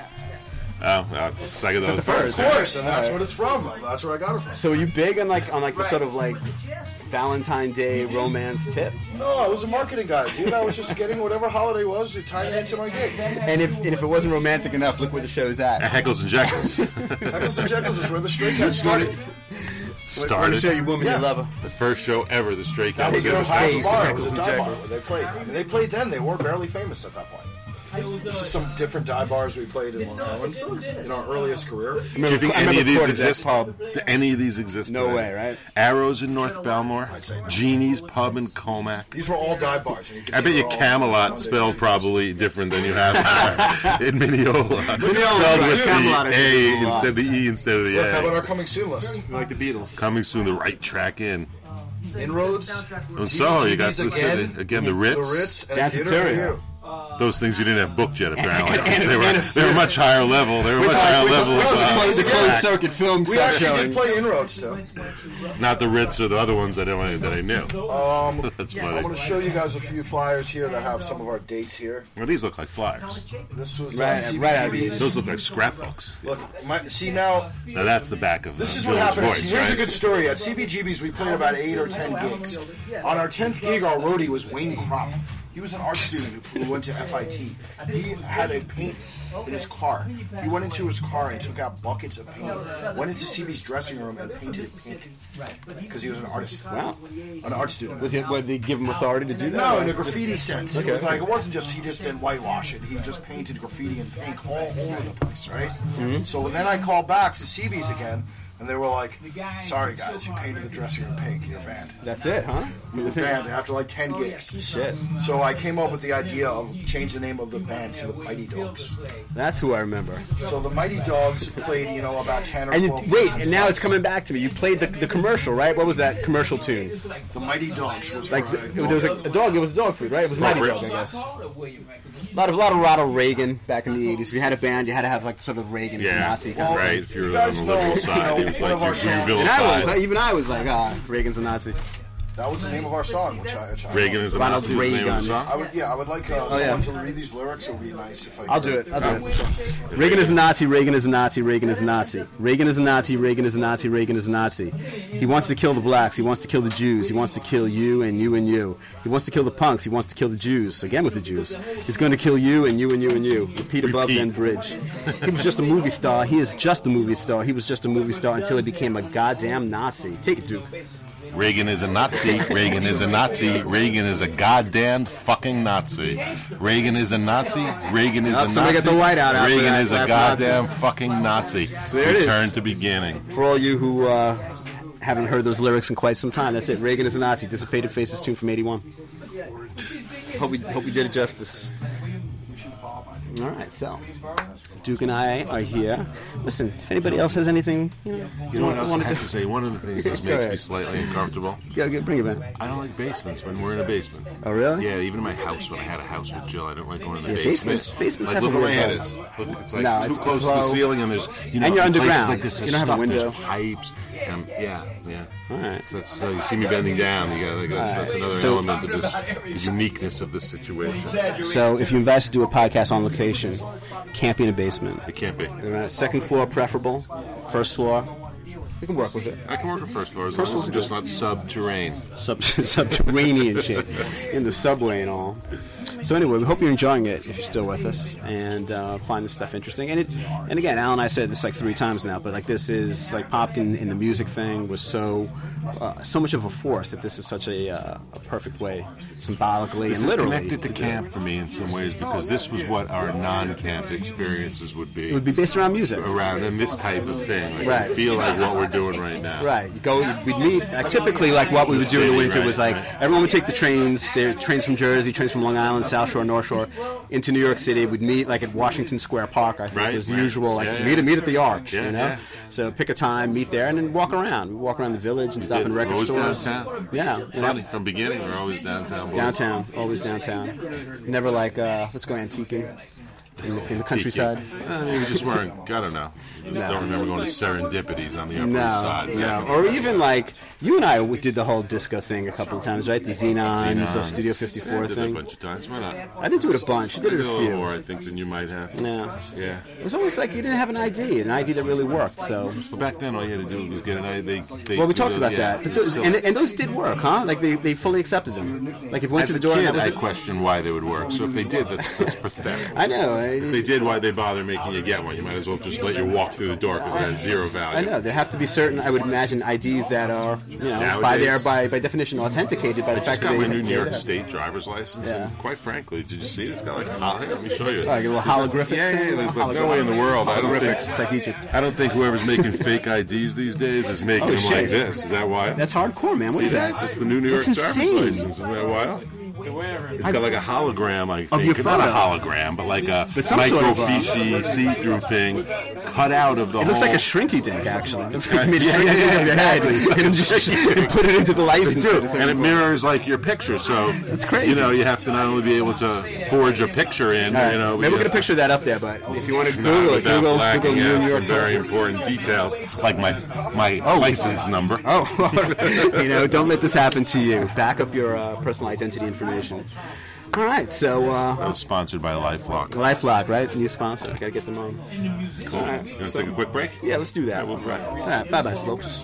Oh, that's psychedelic the first. first? Of course, and that's what it's from. That's where I got it from. So are you big on like on like the sort of like Valentine's Day romance tip? No, I was a marketing guy, dude. I was just getting whatever holiday was to tie it into my gig. And if and if it wasn't romantic enough, look where the show's at. Heckles and Jeckles Heckles and Jeckles is where the Stray Cats started. Where the started. show you woman Yeah. you love her. The first show ever, the Stray That Cats. was did their was house Heckles bar. and It was a Jeckles. dive bar where they played. I mean, they played then. They were barely famous at that point. This is some different dive bars we played in Long Island in our earliest career. Do you think I any remember of these recorded that exist? pub. Do any of these exist? No today? way, right? Arrows in North Belmore, say no. Genie's Pub in Comac. These were all dive bars. And you could I see bet you they're all Camelot Mondays spelled and probably different than you have in Mineola. Mineola, Spelled right. with Camelot, I the think, A is a lot. instead of the E instead of the Look, how about A. our coming soon list? Like the Beatles. Coming soon, the right track in. Inroads. And so you got C B G B's the again. city again, the The Ritz. Ritz and Danceteria. Theater for You. Those things you didn't have booked yet, apparently. and- they were and a they were much higher level. They were much Which higher I- which I- level. which of, was uh, closed- the Yeah. closed circuit film We set actually showing. did play Inroads too. Not the Ritz or the other ones that I that I knew. Um, That's I'm funny. going to show you guys a few flyers here that have some of our dates here. Well, these look like flyers. This was uh, Right, right out of these. Those look like scrapbooks. Look, my, see now, Now that's the back of this uh, is what Village happened. Voice, Here's right? a good story. At C B G B's, we played about eight or ten gigs. On our tenth gig, our roadie was Wayne Kropp. He was an art student who who went to F I T. He had a paint in his car. He went into his car and took out buckets of paint, went into C B's dressing room and painted it pink because he was an artist. Wow. An art student. Was it, what, did they give him authority to do that? No, in a graffiti sense. It was like, it wasn't just, he just didn't whitewash it. He just painted graffiti in pink all over the place, right? So then I called back to C B's again And they were like, sorry guys, you painted the dressing room pink, you're banned. That's it, huh? We were banned after like ten gigs. Shit. So I came up with the idea of change the name of the band to the Mighty Dogs. That's who I remember. So the Mighty Dogs played, you know, about ten or And you, twelve wait, and now it's coming back to me. You played the, the commercial, right? What was that commercial tune? The Mighty Dogs was Like for, the, uh, there was a, a dog. It was dog food, right? It was Mighty Dog, I guess. A lot of a lot of Ronald Reagan back in the eighties. If you had a band, you had to have like sort of Reagan Yeah, Nazi kind of. right. If you were You on guys the know, liberal you side, know, he was one like of our your songs- vilified. And I was, even I was like, ah, Reagan's a Nazi. That was the name of our song, which I, which I Reagan is a Ronald Nazi. was the name of the Reagan. song? I would, yeah, I would like uh, Oh, yeah. someone to read these lyrics. It would be nice if I. I'll do it. I'll do it. Reagan is a Nazi. Reagan is a Nazi. Reagan is a Nazi. Reagan is a Nazi. Reagan is a Nazi. Reagan is a Nazi. He wants to kill the blacks. He wants to kill the Jews. He wants to kill you and you and you. He wants to kill the punks. He wants to kill the Jews. Again with the Jews. He's going to kill you and you and you and you. Repeat above, Repeat. then bridge. He was just a movie star. He is just a movie star. He was just a movie star until he became a goddamn Nazi. Take it, Duke. Reagan is a Nazi. Reagan is a Nazi. Reagan is a goddamn fucking Nazi. Reagan is a Nazi. Reagan is Oh, a Nazi. somebody got the white out after Reagan that is a last goddamn fucking Nazi. So there it is. Return to beginning. For all you who uh, haven't heard those lyrics in quite some time, that's it. Reagan is a Nazi. Dissipated Faces tune from eighty-one. Hope we hope we did it justice. All right, so Duke and I are here. Listen, if anybody else has anything, you know, You know what else I wanted have to to say? One of the things that Go makes ahead. me slightly uncomfortable. Yeah, get- bring it back. I don't like basements when we're in a basement. Oh, really? Yeah, even in my house, when I had a house with Jill, I don't like going in the Yeah, basement. basements- basements like, have look a where my weird head vibe. is. Look, it's like No, too it's close to the low. ceiling, and there's you know And you're in places underground. like this, You there's don't have a stuff, there's window. pipes. And yeah, yeah. All right. So that's so you see me bending down. You got like, that's, that's another So- element of this the uniqueness of this situation. So if you invite us to do a podcast on location, can't be in a basement. It can't be. All right, second floor preferable, first floor. We can work with it. I can work at first floor as First long as it's floor's just not subterranean. Sub- subterranean shit in the subway and all. So anyway, we hope you're enjoying it if you're still with us and uh, find this stuff interesting. And it, and again, Al and I said this like three times now, but like this is like Popkin in the music thing was so uh, so much of a force that this is such a, uh, a perfect way, symbolically This and is literally. connected to do it. camp for me in some ways because this was what our non-camp experiences would be. It would be based around music. Around and this type of thing. Like, Right. I feel like what we're doing right now. Right. You go. We'd meet. Uh, typically, like what we would do in the city, winter right, was like right. everyone would take the trains. There trains from Jersey, trains from Long Island, South Shore, North Shore, into New York City. We'd meet like at Washington Square Park. I think Right, was the right. usual. Like Yeah, yeah. meet meet at the Arch. Yeah, you know. yeah. So pick a time, meet there, and then walk around. We walk around the village and stop did. in record Always stores. downtown. Yeah. And Funny, I- from beginning, we're always downtown. boys. downtown. Always downtown. Never like uh, let's go antiquing in the, in the countryside. I mean, we just weren't. I don't know. Just No. don't remember going to Serendipities on the Upper No, East Side. no. Or even like you and I we did the whole disco thing a couple of times, right? The Xenons, the Xenons. Studio fifty-four Did it a thing. bunch of times. Why not? I didn't do it a bunch. You did it Did a a little few. more, I think, than you might have. Yeah. Yeah. It was always like you didn't have an I D, an I D that really worked. So, Well, back then, all you had to do was get an I D. They, they, well, we do talked the- about yeah, that. But it's those, still- and, and those did work, huh? Like they, they fully accepted them. Like if you went As to a the door, and kid, that I was the- questioned why they would work. So if they did, that's that's pathetic. I know. If they I, did, why'd they bother making you get one? You might as well just let you walk through the door because it has zero value. I know there have to be certain. I would imagine I Ds that are, you know, by Nowadays- their by by definition authenticated by the I fact just that got they my new New York yeah. State driver's license, Yeah. and quite frankly, did you see it? It's got like a hol- Let me show you. Like a little holographic. Yeah, thing? yeah, there's like no Holographic. way in the world. I don't think, Holographics. It's like Egypt. I don't think whoever's making fake I Ds these days is making Oh, them shit. like this. Is that why? That's hardcore, man. What See is that? that? That's the new New York That's driver's insane. license. Isn't that wild? It's got like a hologram, I think. Of your Not a photo. hologram, but like a But some sort of, uh, microfiche see-through thing cut out of the It whole... looks like a shrinky dink, actually. It's like Yeah, made a yeah, shrinky yeah, dink of your head exactly. and just and put it into the license. Too. And it mirrors like your picture, so That's crazy. You know, you have to not only be able to forge a picture in, All right. you know, Maybe but we'll you get a picture of that up there, but if you want to not Google it, without Google, blacking Google out New York some very Post. important details, like my my license number. Oh, you know, don't let this happen to you. Back up your uh, personal identity information. All right, so uh, I was sponsored by LifeLock. LifeLock, right? New sponsor. Got to get them on. Cool. All right. You want to take a quick break? Yeah, let's do that. we'll be right. All right, bye bye, Slopes.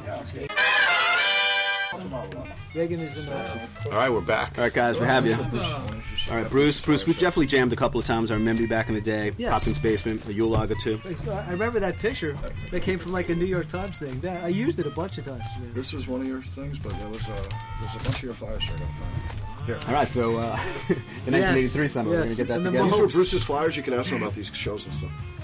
Reagan is a Nazi. All right, we're back. All right, guys, we have you. All right, Bruce. Bruce, we've definitely jammed a couple of times. I remember you back in the day. Yes. Popkins Basement, a Yule Lager too. I remember that picture that came from like a New York Times thing. That, I used it a bunch of times. This was one of your things, but there was a there's a bunch of your flyers I got found. Here. All right, so uh, the nineteen eighty-three summer, we're yes. going to get that And the together. These Mahopes. were Bruce's flyers. You can ask him about these shows and stuff.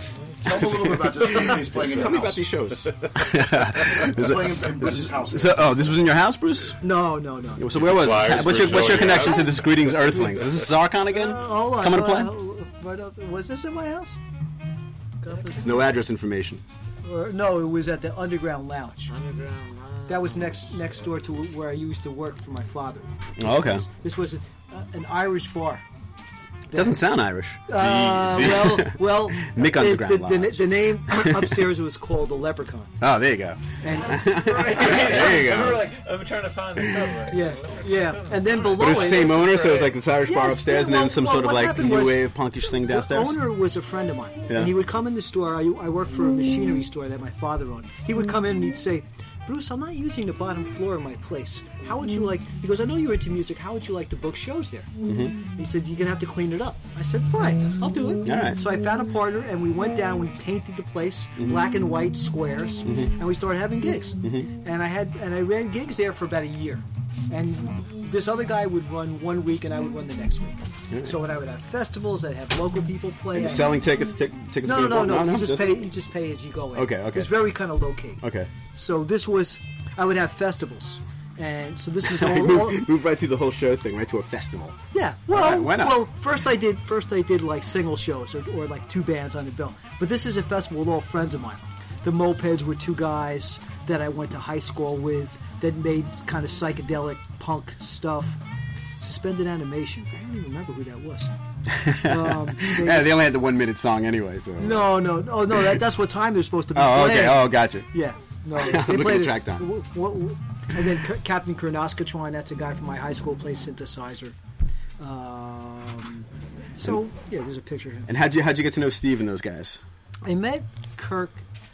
Tell me a little bit about this thing he's playing in your Tell me house. about these shows. He's playing in Bruce's house. So, oh, this was in your house, Bruce? No, no, no. So where was Flyers this? What's for your, what's your Joey connection House? to this Greetings Earthlings? Is this Zarkon again? Uh, hold on. Coming to hold play? on, right up- Was this in my house? Got the- There's no address information. Or, no, it was at the Underground Lounge. That was next next door to where I used to work for my father. Oh, okay. This was a, uh, an Irish bar. Doesn't sound Irish. Uh, well, well, Mick the, Underground the, the, Lounge. the name upstairs was called the Leprechaun. Oh, there you go. And There you We were go. like, I'm trying to find the cover. yeah, yeah, and then below But it's the it, same owner, so it's like this Irish bar Yes, upstairs, and well, then some well, sort of what like happened new was- wave punkish thing downstairs. The owner was a friend of mine, Yeah. and he would come in the store. I, I worked for a machinery store that my father owned. He would come in and he'd say, "Bruce, I'm not using the bottom floor of my place. How would you like?" He goes, "I know you're into music. How would you like to book shows there?" Mm-hmm. He said, "You're gonna have to clean it up." I said, "Fine, I'll do it." All right. So I found a partner, and we went down. We painted the place black and white squares, and we started having gigs. And I had and I ran gigs there for about a year. And this other guy would run one week, and I would run the next week. So when I would have festivals, I'd have local people play. You're I'd- selling tickets, tic- tickets. no, to no, the- no, no. You just just- pay. You just pay as you go in. Okay, okay. It's very kind of low key. Okay. So this was, I would have festivals, and so this is I all. all moved, moved right through the whole show thing, right to a festival. yeah. Well, Alright, why not? well, first I did. First I did like single shows or, or like two bands on the bill. But this is a festival with all friends of mine. The Mopeds were two guys that I went to high school with that made kind of psychedelic punk stuff. Suspended Animation. I don't even remember who that was. Um, they- Yeah, they only had the one minute song anyway. So. no, no, no, no. That, that's what time they're supposed to be Oh, playing. okay. Oh, gotcha. Yeah, no. They Look at played the it- track down. w- w- And then C- Captain Kurnoskatron, that's a guy from my high school, plays synthesizer. Um, so yeah, there's a picture of him. And how'd you how'd you get to know Steve and those guys? I met Kirk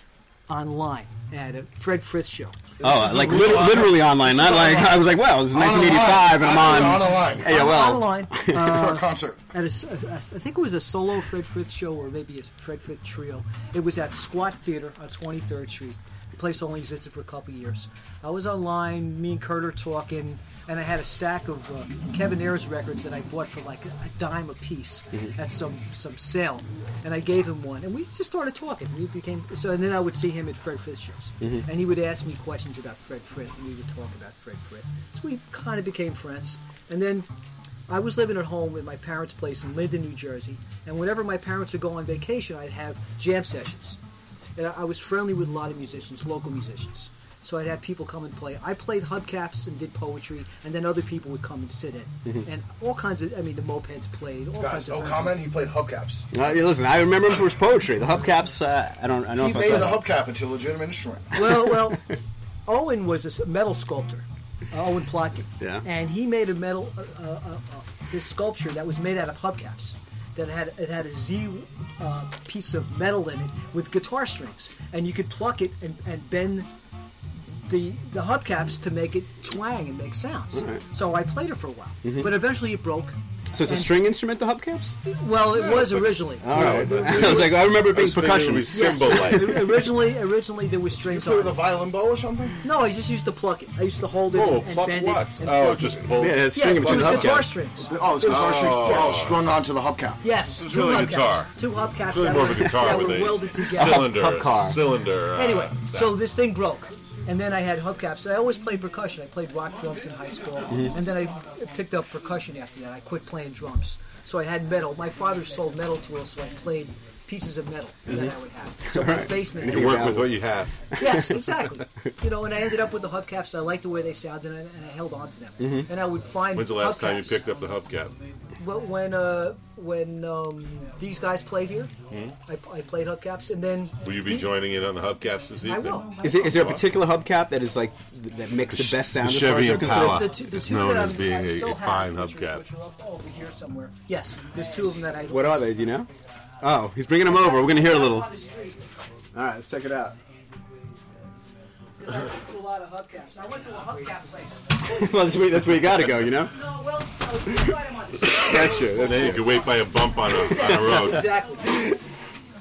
online at a Fred Frith show. Oh, is like a lit- real- literally online, not is like online. I was like, well, it's On a nineteen eighty-five, and I'm line. on. On a line. Hey, yeah, well, online For uh, a concert. at a, s- a- I think it was a solo Fred Frith show or maybe a Fred Frith trio. It was at Squat Theater on twenty-third Street. The place only existed for a couple of years. I was online, me and Kurt are talking, and I had a stack of uh, Kevin Ayers records that I bought for like a, a dime a piece at some some sale, and I gave him one, and we just started talking. We became so, and then I would see him at Fred Frith shows, and he would ask me questions about Fred Frith, and we would talk about Fred Frith. So we kind of became friends, and then. I was living at home at my parents' place in Linden, New Jersey, and whenever my parents would go on vacation, I'd have jam sessions. And I I was friendly with a lot of musicians, local musicians. So I'd have people come and play. I played hubcaps and did poetry, and then other people would come and sit in. And all kinds of, I mean, the Mopeds played. All Guys, kinds of no friends. comment. He played hubcaps. Uh, yeah, listen, I remember him for his poetry. The hubcaps, uh, I don't, I don't know He if I made saw the that. hubcap into a legitimate instrument. Well, well, Owen was a s- metal sculptor, uh, Owen Plotkin. Yeah. And he made a metal, uh, uh, uh, this sculpture that was made out of hubcaps. That had it had a Z uh, piece of metal in it with guitar strings, and you could pluck it and, and bend the the hubcaps to make it twang and make sounds. Right. So I played it for a while, but eventually it broke. So it's a And- string instrument, the hubcaps? Well, it was originally. All right. It I was like, I remember it I being was thinking percussion. it was Yes. symbol-like. originally, originally there was strings Play on with a it. violin bow or something? No, I just used to pluck it. I used to hold it Oh, and pluck bend what? it. and Oh, pluck just it. pull. Yeah, it's Yeah, string it between was hubcaps. guitar strings. Oh, it's guitar strings Oh. strung onto the hubcap. Yes, It's two really hubcaps. guitar. Two hubcaps Really that more were, of a guitar that with were a welded together. cylinder, Hub car. cylinder. Uh, Anyway, sound. so this thing broke, and then I had hubcaps. I always played percussion. I played rock drums in high school, and then I picked up percussion after that. I quit playing drums, so I had metal. My father sold metal tools, so I played pieces of metal that I would have. So in the basement. you work with what you have. Yes, exactly. You know, and I ended up with the hubcaps. I liked the way they sounded, and I, and I held on to them. And I would find. When's the last time you hubcaps. picked up the hubcap? Well, when uh, when um, these guys played here, I, I played hubcaps, and then Will you be the- joining in on the hubcaps this evening? I will. I Is, it, will. is there a particular hubcap that is like that makes the best sound? The as far as Chevy you're concerned? Impala. The two- the It's two known that as I'm- being I a- still a have, fine which are- hubcap. which are up over here somewhere. Yes, there's two of them that I. What are they? Do you know? Oh, he's bringing them over. We're gonna hear a little. On the street. All right, let's check it out. Because I went to a lot of hubcaps. I went to a hubcap place. Well, that's where, that's where you gotta go, you know? No, well, I was right on the street. That's true. That's Then you true. can wait by a bump on a, on a road. Exactly.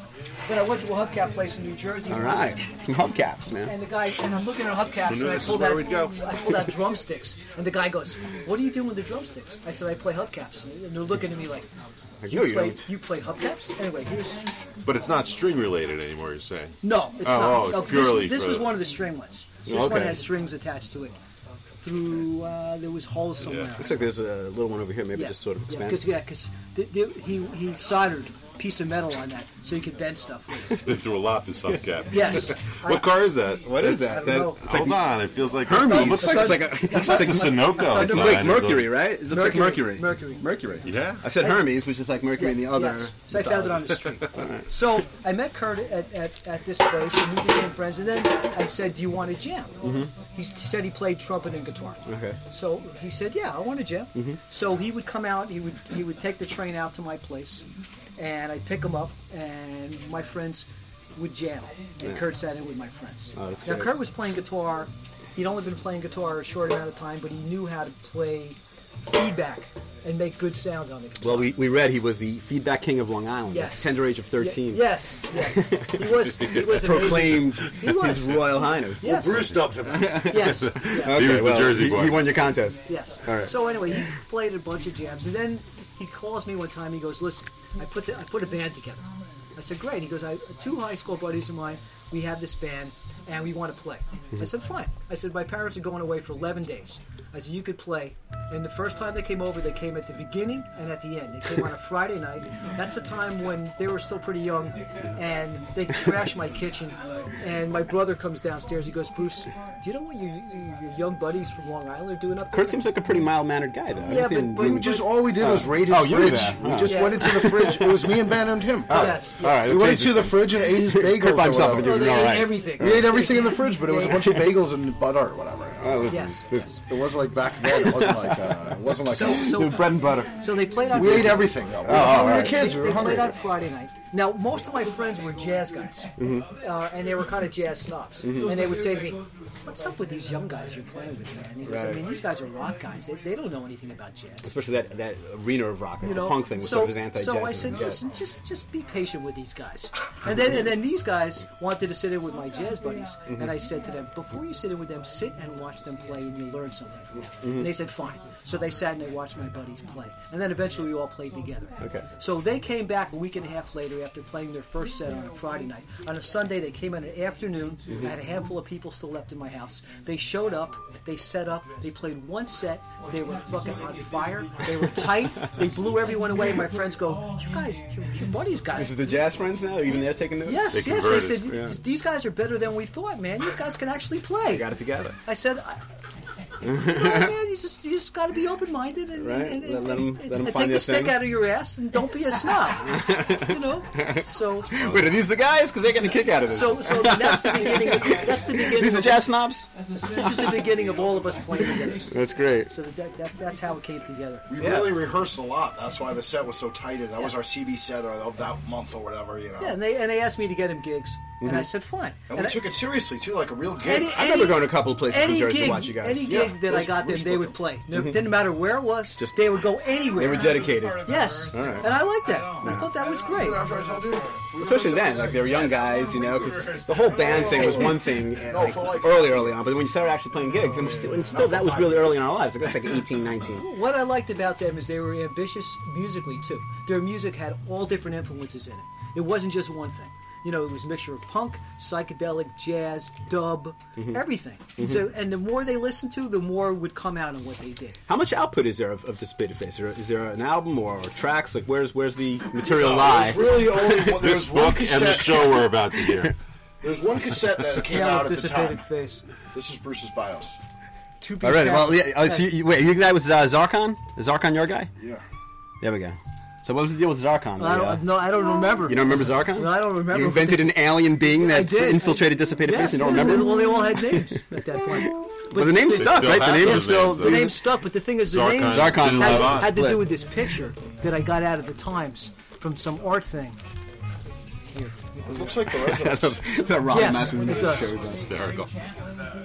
Then I went to a hubcap place in New Jersey. All right, some hubcaps, man. And the guy, and I'm looking at hubcaps, knew and I this is pulled where out, we'd go? I pulled out drumsticks, and the guy goes, "What do you do with the drumsticks?" I said, "I play hubcaps," and they're looking at me like, Like, "You no, you play, don't. you play hubcaps?" Anyway, here's But it's not string related anymore. You're saying? no, it's Oh, not. oh, it's No, purely this, this for was the- one of the string ones. This one Okay. has strings attached to it. Through uh, there was holes somewhere. Looks like there's a little one over here. Maybe yeah, just sort of expand. because yeah, because he he soldered a piece of metal on that so he could bend stuff with it. Been through a lot this hubcap. Yes. What car is that? What is that? I don't That- know. It's like Hold on, it feels like Hermes. It looks like, It's like a- it looks like a Sunoco. It's sign like or Mercury, right? It looks like Mercury. Mercury. Mercury. something. Yeah. I said Hermes, which is like Mercury in the other. Yes. So I found it on the street. So I met Kurt at, at, at this place, and we became friends. And then I said, "Do you want to jam?" Mm-hmm. He said he played trumpet and guitar. Okay. So he said, "Yeah, I want to jam." Mm-hmm. So he would come out. He would he would take the train out to my place, and I'd pick him up, and my friends would jam. And Kurt sat in with my friends. Oh, that's now great. Kurt was playing guitar. He'd only been playing guitar a short amount of time, but he knew how to play feedback and make good sounds on the guitar. Well, we, we read he was the feedback king of Long Island. Yes. At the tender age of thirteen. Ye- yes, yes. He was. He was amazing. Proclaimed He was. his Royal Highness. Yes. Bruce dubbed him. Yes. yes. Okay, He was the well, Jersey he, boy. He won your contest. Yes. All right. So anyway, he played a bunch of jams, and then he calls me one time. He goes, "Listen, I put the, I put a band together." I said, "Great." He goes, "I two high school buddies of mine. We have this band, and we want to play." I said, "Fine." I said, "My parents are going away for eleven days." I said, "You could play." And the first time they came over, they came at the beginning and at the end. They came on a Friday night. That's a time when they were still pretty young, and they trashed my kitchen. And my brother comes downstairs. He goes, "Bruce, do you know what your, your young buddies from Long Island are doing up there?" Kurt seems like a pretty mild-mannered guy, though. I Yeah, haven't seen but- him but being- We just all we did was raid his Oh, you were fridge. there. We Oh. just Yeah. went into the fridge. It was me and Ben and him. Yes. All right. We went into the fridge and ate his bagels. Kurt by or himself whatever. and No, you they all ate right. everything. We ate everything in the fridge, but it was a bunch of bagels and butter or whatever. Oh, listen, Yes. this- It wasn't like back then. It wasn't like uh, it wasn't like So, so, the bread and butter. so they played on. we ate everything though. We, all we were right. kids. They, We were they played hungry. on Friday night. Now, most of my friends were jazz guys, Mm-hmm. uh, and they were kind of jazz snobs. And they would say to me, "What's up with these young guys you're playing with, man?" He goes, "I Right. mean, these guys are rock guys. They, they don't know anything about jazz." Especially that, that arena of rock, You the know, punk thing was so, sort of his anti-jazz. so I said, thing. "Listen, just just be patient with these guys." And then and then these guys wanted to sit in with my jazz buddies, Mm-hmm. and I said to them, "Before you sit in with them, sit and watch them play, and you'll learn something from them." Mm-hmm. And they said, "Fine." So they sat and they watched my buddies play, and then eventually we all played together. Okay. So they came back a week and a half later after playing their first set on a Friday night. On a Sunday, they came in an afternoon. Mm-hmm. I had a handful of people still left in my house. They showed up. They set up. They played one set. They were fucking on fire. They were tight. They blew everyone away. My friends go, "You guys, your, your buddies, guys." This is the jazz friends now? Even they're taking notes? Yes, They yes. They converted, said, yeah. "These guys are better than we thought, man. These guys can actually play." They got it together. I said, I, you know, man, you just you just got to be open minded and, Right. and, and, Let- let 'em- and- let 'em and find take their the stick thing. out of your ass and don't be a snob. You know. So Wait, are these the guys? Because they're getting a kick out of this. so so that's the beginning. Of, that's the beginning. these are of, jazz snobs? This is the beginning of all of us playing together. That's great. So that, that that's how it came together. We Yeah. really rehearsed a lot. That's why the set was so tight. And that was our C B set of that month or whatever, you know. Yeah, and they and they asked me to get him gigs, and I said fine. And And we I- took it seriously too, like a real gig. Any- I remember going to a couple of places in any Jersey gig, to watch you guys. any Yeah, gig that I Bruce- got them, Bruce they booked would them. play. No, Didn't matter where it was. Just- they would go anywhere. They were dedicated. Yes, All right. and I liked that. I thought that was great. After I told you, we Especially were- then, like they were young guys, you know, because the whole band thing was one thing uh, like, for like- early, early on. But when you started actually playing gigs, and, we're still, and still that was really early in our lives. Like that's like eighteen, nineteen. What I liked about them is they were ambitious musically too. Their music had all different influences in it. It wasn't just one thing. You know, it was a mixture of punk, psychedelic, jazz, dub, everything. So, and the more they listened to, the more would come out in what they did. How much output is there of, of Dissipated Face? Is there, is there an album or, or tracks? Like where's where's the material No, lie? There's really only one, This there's one book and the cassette. show we're about to hear. There's one cassette that came Tale out of at the Dissipated time. Face. This is Bruce's BIOS. To be All right. fair- Well, yeah. Oh, so you, wait, you guy was uh, Zarkon? Is Zarkon your guy? Yeah. There we go. So what was the deal with Zarkon? I The, uh, don't, no, I don't remember. you don't remember Zarkon? No, I don't remember. You invented an alien being I that did. infiltrated Dissipated Yes, Face. You don't yes, remember? Well, they all had names at that point. But the name stuck, still right? The have names are those still. names, The though. name stuck, but the thing is, the Zarkon names Zarkon didn't had- live on. had to Split. do with this picture that I got out of the Times from some art thing. Here. It looks like the residents. the Ron Yes, Matthews it does. shows us. Hysterical.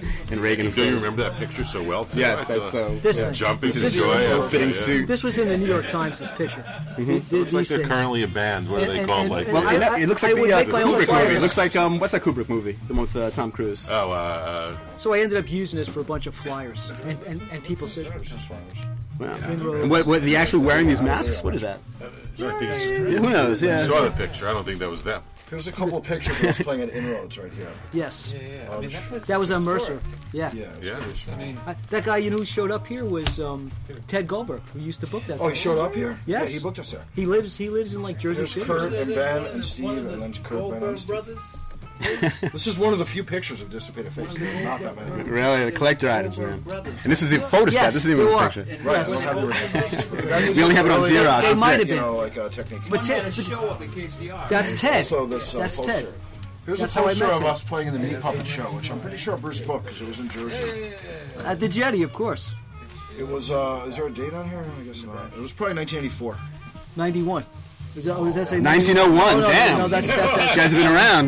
and Reagan. Do you remember that picture so well, too? Yes, I that's thought- so. This yeah. thing. Jumping to This joy. is- after, fitting yeah. suit. This was in the New York Times. This picture. Mm-hmm. Th- th- Looks like these they're things. currently a band. What are And- they and- called? and- like, and Well, I- it, I- it looks I like would the uh, make my own Kubrick movie. flyers. It looks like um, what's that Kubrick movie? The one with uh, Tom Cruise. oh, uh, uh, So I ended up using this for a bunch of flyers, and and, and people said, Wow. Inroads. And what? What? They actually wearing these masks? What is that? I think it's- Yeah, who knows? I Yeah. saw the picture. I don't think that was them. There's a couple of pictures of us playing at Inroads right here. yes, Yeah, I mean, that, was that was on historic. Mercer. Yeah. Yeah. It was Yeah. pretty small. I mean, I, that guy you know who showed up here was um, Ted Goldberg, who used to book that. Oh, he showed up here? Yes. Yeah, he booked us there. He lives. He lives in like Jersey There's City. Kurt and Ben One and of Steve, the and then Kurt, Ben, Goldberg and Steve. brothers. This is one of the few pictures of Dissipated Face. There's not that many. Really, the collector items, man. Brothers. And this is a photostat. Yes, This isn't even there a are. picture. Right, Yes. I don't have the original pictures, but the guy We only have it on really, Xerox. They That's might it. have You been. know, like uh, technique. But One Ted, had a but show up at K C R. that's Ted. Also, this uh, That's poster. Ted. Here's That's a how I poster met of Ted. us playing in the Meat Puppet Show, which I'm pretty sure Bruce booked because it was in Jersey. At the Jetty, of course. It was, uh, is there a date on here? I guess not. It was probably nineteen eighty-four. ninety-one. Is that, or does that say nineteen oh one. Oh, no, Damn. No, that's, that, You that's, guys have been around.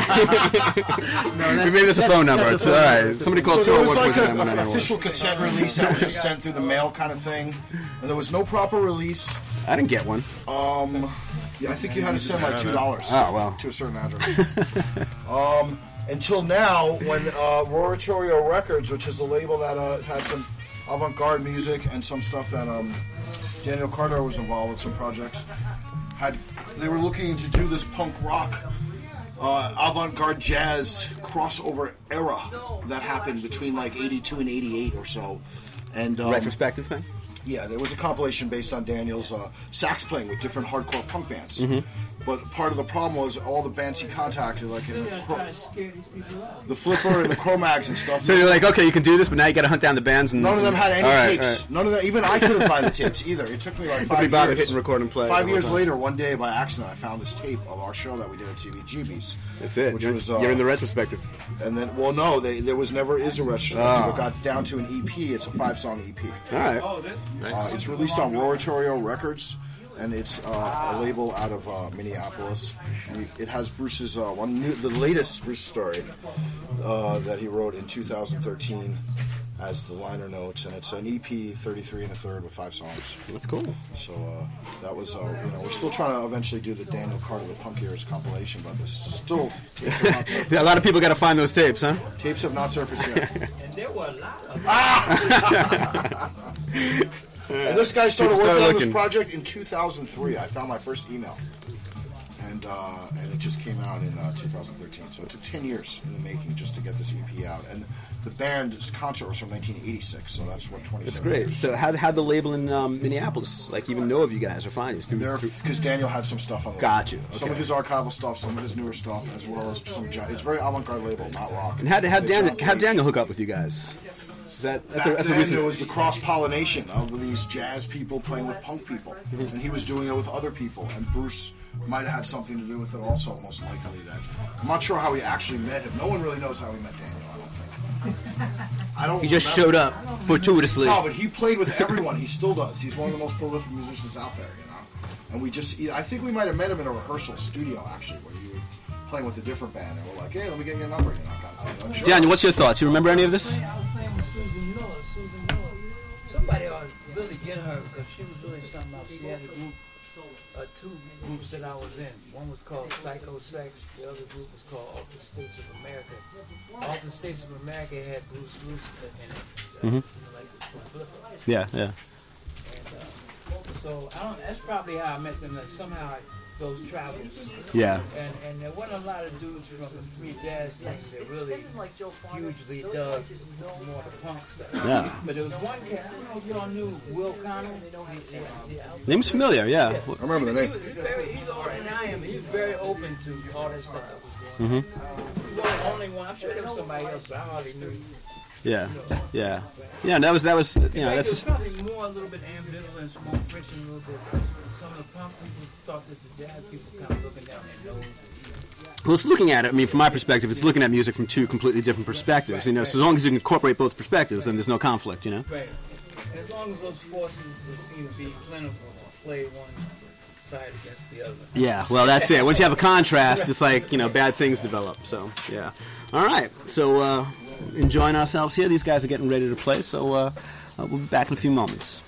no, that's, Maybe that's a phone number. that's It's a all phone right. number. Somebody So called two there oh was one like point a- nine one an nine one. official cassette release that was just sent through the mail kind of thing. And there was no proper release. I didn't get one. Um, yeah, I think you had to send like two dollars. Oh, well. To a certain address. um, until now, when uh, Roratorio Records, which is a label that uh, had some avant-garde music and some stuff that um, Daniel Carter was involved with, some projects, had they were looking to do this punk rock, uh, avant-garde jazz crossover era that happened between like eighty-two and eighty-eight or so, and um, Retrospective thing. yeah, there was a compilation based on Daniel's uh, sax playing with different hardcore punk bands. Mm-hmm. But part of the problem was all the bands he contacted, like in the, Yeah, Cro- trying to scare these people out. the Flipper and the Cro-Mags and stuff. So you're like, okay, you can do this, but now you got to hunt down the bands. And None of them had any All right, tapes. all right. None of them. Even I couldn't find the tapes either. It took me like Nobody five bothered years. hitting record and play the Five whole years time. later, one day by accident, I found this tape of our show that we did at C B G B's. That's it. Which you're, was uh, you're in the retrospective. and then well, no, they, there was never is a retrospective. Oh. It got down to an E P. It's a five song E P. All right. Oh, this. Uh, it's released on Roratorio Records, and it's uh, a label out of uh, Minneapolis. And it has Bruce's uh, one new, the latest Bruce story uh, that he wrote in two thousand thirteen as the liner notes, and it's an E P, thirty-three and a third with five songs. That's cool. So uh, that was, uh, you know, we're still trying to eventually do the Daniel Carter the Punk Years compilation, but there's still tapes have not surfaced, Yeah, a lot of people got to find those tapes, huh? tapes have not surfaced yet. And there were a lot of And this guy started People working started on this looking. project in two thousand three. I found my first email, and uh, and it just came out in uh, two thousand thirteen. So it took ten years in the making just to get this E P out. And the band's concert was from nineteen eighty-six, so that's what twenty-seven. That's great. Years. So how how'd the label in um, Minneapolis like even know of you guys or find you? Through- There, through- because Daniel had some stuff on the Got you. Some Okay. of his archival stuff, some of his newer stuff, as well as some. gi- It's a very avant-garde label, not rock. And how did how Big Daniel John how Cage. Daniel hook up with you guys? Is that that's a, Back that's a then, recent. there was the cross-pollination of these jazz people playing with punk people, Mm-hmm. and he was doing it with other people, and Bruce might have had something to do with it also, most likely. That I'm not sure how he actually met him. No one really knows how he met Daniel, I don't think. I don't He just remember. showed up fortuitously. No, but he played with everyone. He still does. He's one of the most prolific musicians out there, you know. And we just, I think we might have met him in a rehearsal studio, actually, where you were playing with a different band, and we're like, hey, let me get your number, you know, kind of thing. Like, sure. Daniel, what's your thoughts? You remember any of this? I was playing with Susan Miller. Susan Miller. Somebody ought to really get her because she was really something else. She had a group, uh, two groups that I was in. One was called Psycho Sex. The other group was called Altered States of America. Altered States of America had Bruce Bruce in it. Uh, Mhm. you know, like the Flipper. Yeah, yeah. And uh, so I don't. That's probably how I met them. That somehow I, those travels. Yeah. And and there wasn't a lot of dudes from the free jazz thing that really hugely dug more the punk stuff. Yeah. But there was one cat. I don't know if y'all knew Will Connell. He, he, Name's familiar. Yeah. I remember the he name. was very. He's older than I am. He was very open to all that stuff that was going on. Mm-hmm. He wasn't the only one. I'm sure there was somebody else, but I hardly knew. Yeah. Yeah. Yeah. And that was that was you know In fact, that's it was just, probably more a little bit ambivalence, more friction, a little bit. Some of the punk people thought that the jazz people kind of looking down their nose. well, it's looking at it. I mean, from my perspective, it's looking at music from two completely different perspectives. You know, so as long as you can incorporate both perspectives, then there's no conflict. You know. Right. As long as those forces that seem to be plentiful play one side against the other. Yeah, well, that's it. Once you have a contrast, it's like, you know, bad things develop. So, yeah. All right. So, uh, enjoying ourselves here. These guys are getting ready to play, so uh, uh, we'll be back in a few moments.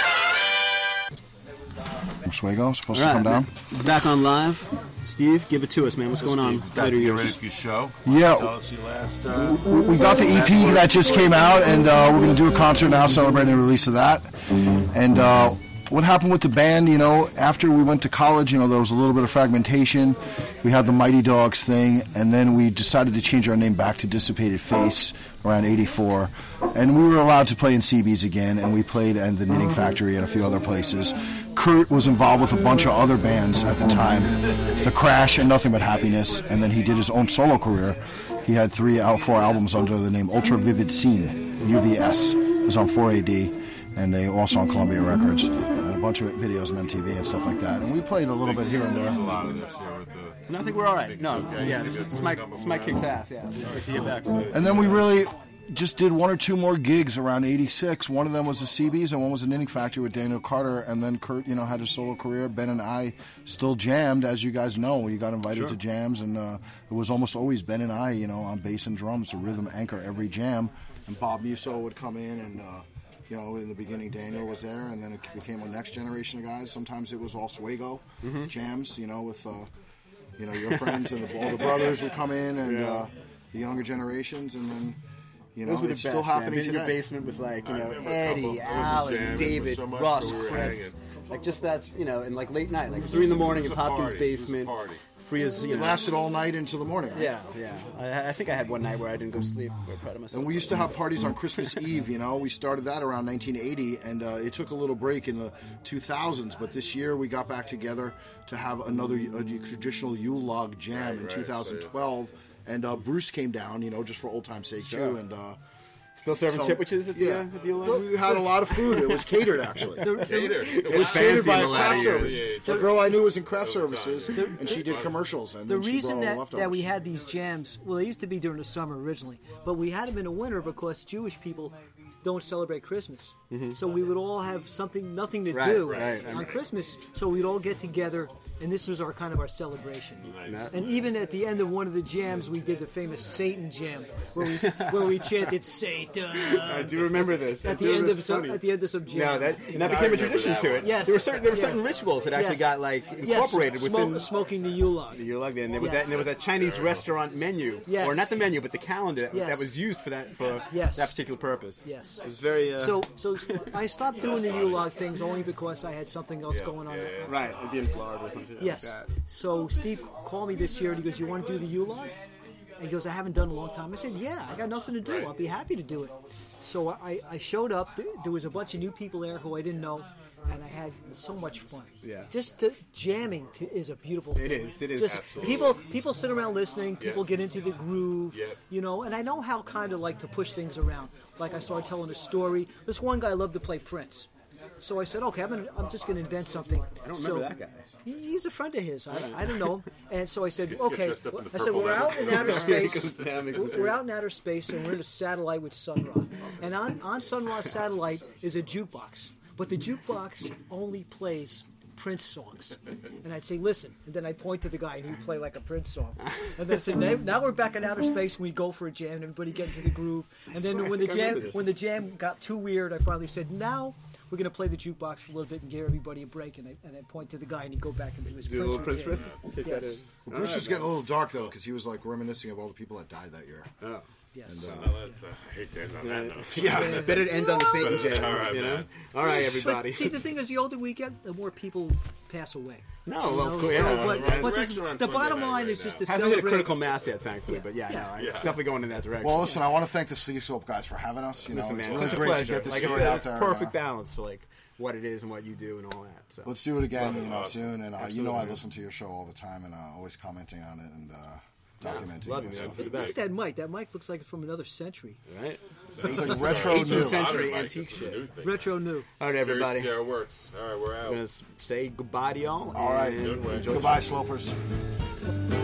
From Swego, supposed All right, to come down. man. Back on live. Steve, give it to us, man. What's going on? About to Later get years. ready for your show. Yeah. Tell us your last. Uh, We we got the E P that just came out, and uh, we're going to do a concert now celebrating the release of that. And uh, what happened with the band, you know, after we went to college, you know, there was a little bit of fragmentation. We had the Mighty Dogs thing, and then we decided to change our name back to Dissipated Face around eighty-four. And we were allowed to play in C B's again, and we played at the Knitting Factory and a few other places. Kurt was involved with a bunch of other bands at the time, The Crash and Nothing But Happiness, and then he did his own solo career. He had three out four albums under the name Ultra Vivid Scene, U V S. It was on four A D, and they also on Columbia Records. And a bunch of videos on M T V and stuff like that. And we played a little bit here and a there. lot of this here with the. No, I think we're all right. No, Okay. yeah, this, this mic, this mic kicks ass. Yeah, great to get back. And then we really just did one or two more gigs around eighty-six. One of them was the C B's and one was the Knitting Factory with Daniel Carter. And then Kurt, you know, had his solo career. Ben and I still jammed, as you guys know. We got invited Sure. to jams, and uh, it was almost always Ben and I, you know, on bass and drums, the rhythm anchor every jam. And Bob Musso would come in, and, uh, you know, in the beginning Daniel was there, and then it became a next generation of guys. Sometimes it was all Swego Mm-hmm. jams, you know, with, uh, you know, your friends and the, all the brothers would come in, and uh, the younger generations, and then... You know, Those were the it's best, still man. happening Being in your today. basement with, like, you I know, remember a couple- I Eddie, was Alan, jamming David, so much Russ, when we were Chris. hanging. Like, just that, you know, in, like, late night, like three in the morning in It was a Hopkins' party. It was a basement. party. Free as, you It know. lasted all night into the morning. Right? Yeah, yeah. I, I think I had one night where I didn't go to sleep. I'm proud of myself. And we used to have parties on Christmas Eve, you know. We started that around nineteen eighty, and uh, it took a little break in the two thousands. But this year we got back together to have another a traditional Yule log jam Right, in right, two thousand twelve. And uh, Bruce came down, you know, just for old time's sake, Sure. too. And uh, Still serving so- chipwiches at the, yeah. uh, at the Well, we had a lot of food. It was catered, actually. Gator. It was fancy catered by in a the latter craft years. service. The girl I knew was in craft All the time. services, and she did commercials. And The then she reason brought all the that, leftovers. that we had these jams, well, they used to be during the summer originally, but we had them in the winter because Jewish people don't celebrate Christmas. So we would all have something, nothing to Right, do right, on right. Christmas. So we'd all get together, and this was our kind of our celebration. Nice. And even at the end of one of the jams, we did the famous Satan jam, where we where we chanted Satan. I do remember this. At the end of some, at the end of some jam. No, that and that I became a remember tradition that to one. it. Yes. There were certain there were Yes. certain rituals that actually Yes. got like yes, incorporated smoke- within smoking the Yule log. the Yule log. And there was Yes. that and there was that Chinese restaurant menu, Yes. or not the menu, but the calendar that- Yes. that was used for that for Yes. that particular purpose. Yes. It was very uh, So, so I stopped doing the Yule log things only because I had something else going on. right. It'd be in Florida or something. Yes. Like that. So Steve called me this year and he goes, "You want to do the Yule log?" And he goes, "I haven't done it in a long time." I said, "Yeah, I got nothing to do. I'll be happy to do it." So I, I showed up. There- There was a bunch of new people there who I didn't know, and I had so much fun. Yeah. Just to, jamming to, is a beautiful thing. It is, it is. Just Absolutely. people people sit around listening. People Yeah. get into the groove. Yep. You know, and I know how kind of like to push things around. Like I started telling a story. This one guy loved to play Prince. So I said, okay, I'm, gonna, I'm just going to invent something. I don't so, remember that guy. he- He's a friend of his. I, I don't know him. And so I said, okay. dressed up in the I said, purple we're out leather. in outer Here he space. comes down, makes We're some we're out in outer space, and we're in a satellite with Sun Ra. And on, on Sun Ra's satellite is a jukebox. But the jukebox only plays Prince songs. And I'd say, listen. And then I'd point to the guy, and he'd play like a Prince song. And then I said, now, now we're back in outer space, and we go for a jam, and everybody get into the groove. And then swear I when the think I remember jam this. when the jam got too weird, I finally said, now we're going to play the jukebox for a little bit and give everybody a break. And I, and I point to the guy, and he'd go back into his Do a little Prince Prince routine. riff. Kick that Yes. in. Bruce was getting a little dark, though, because he was, like, reminiscing of all the people that died that year. Oh. Yes. No, that's, uh, I hate to end on that note. Yeah, better to end on the Satan jam. All right, you know. man. All right, But everybody. see, the thing is, the older we get, the more people pass away. No, You well, know, cool, so- yeah, but, right. but Resurrection the, on the Sunday bottom night line right is just now. to Hasn't hit a celebrate. critical mass yet, thankfully, Yeah. but yeah, Yeah. no, it's Yeah. definitely going in that direction. Well, listen, I want to thank the Sleep Slope guys for having us. You know, Listen, it's man, really such a great pleasure. to get this Like I story said, out it's there. perfect uh, balance for like what it is and what you do and all that. So Let's do it again, you know, Awesome. soon. And uh, you know, I Absolutely. listen to your show all the time, and uh, always commenting on it and uh, documenting love and you, stuff. man. Look at that mic. That mic looks like it's from another century. right, It's like retro eighteenth new. century Modern mic, antique this is a new shit. thing. Retro new. All right, everybody. Here's how it works. All right, we're I'm out. gonna s- say goodbye to y'all. All right. and enjoy the Goodbye, show. Slopers.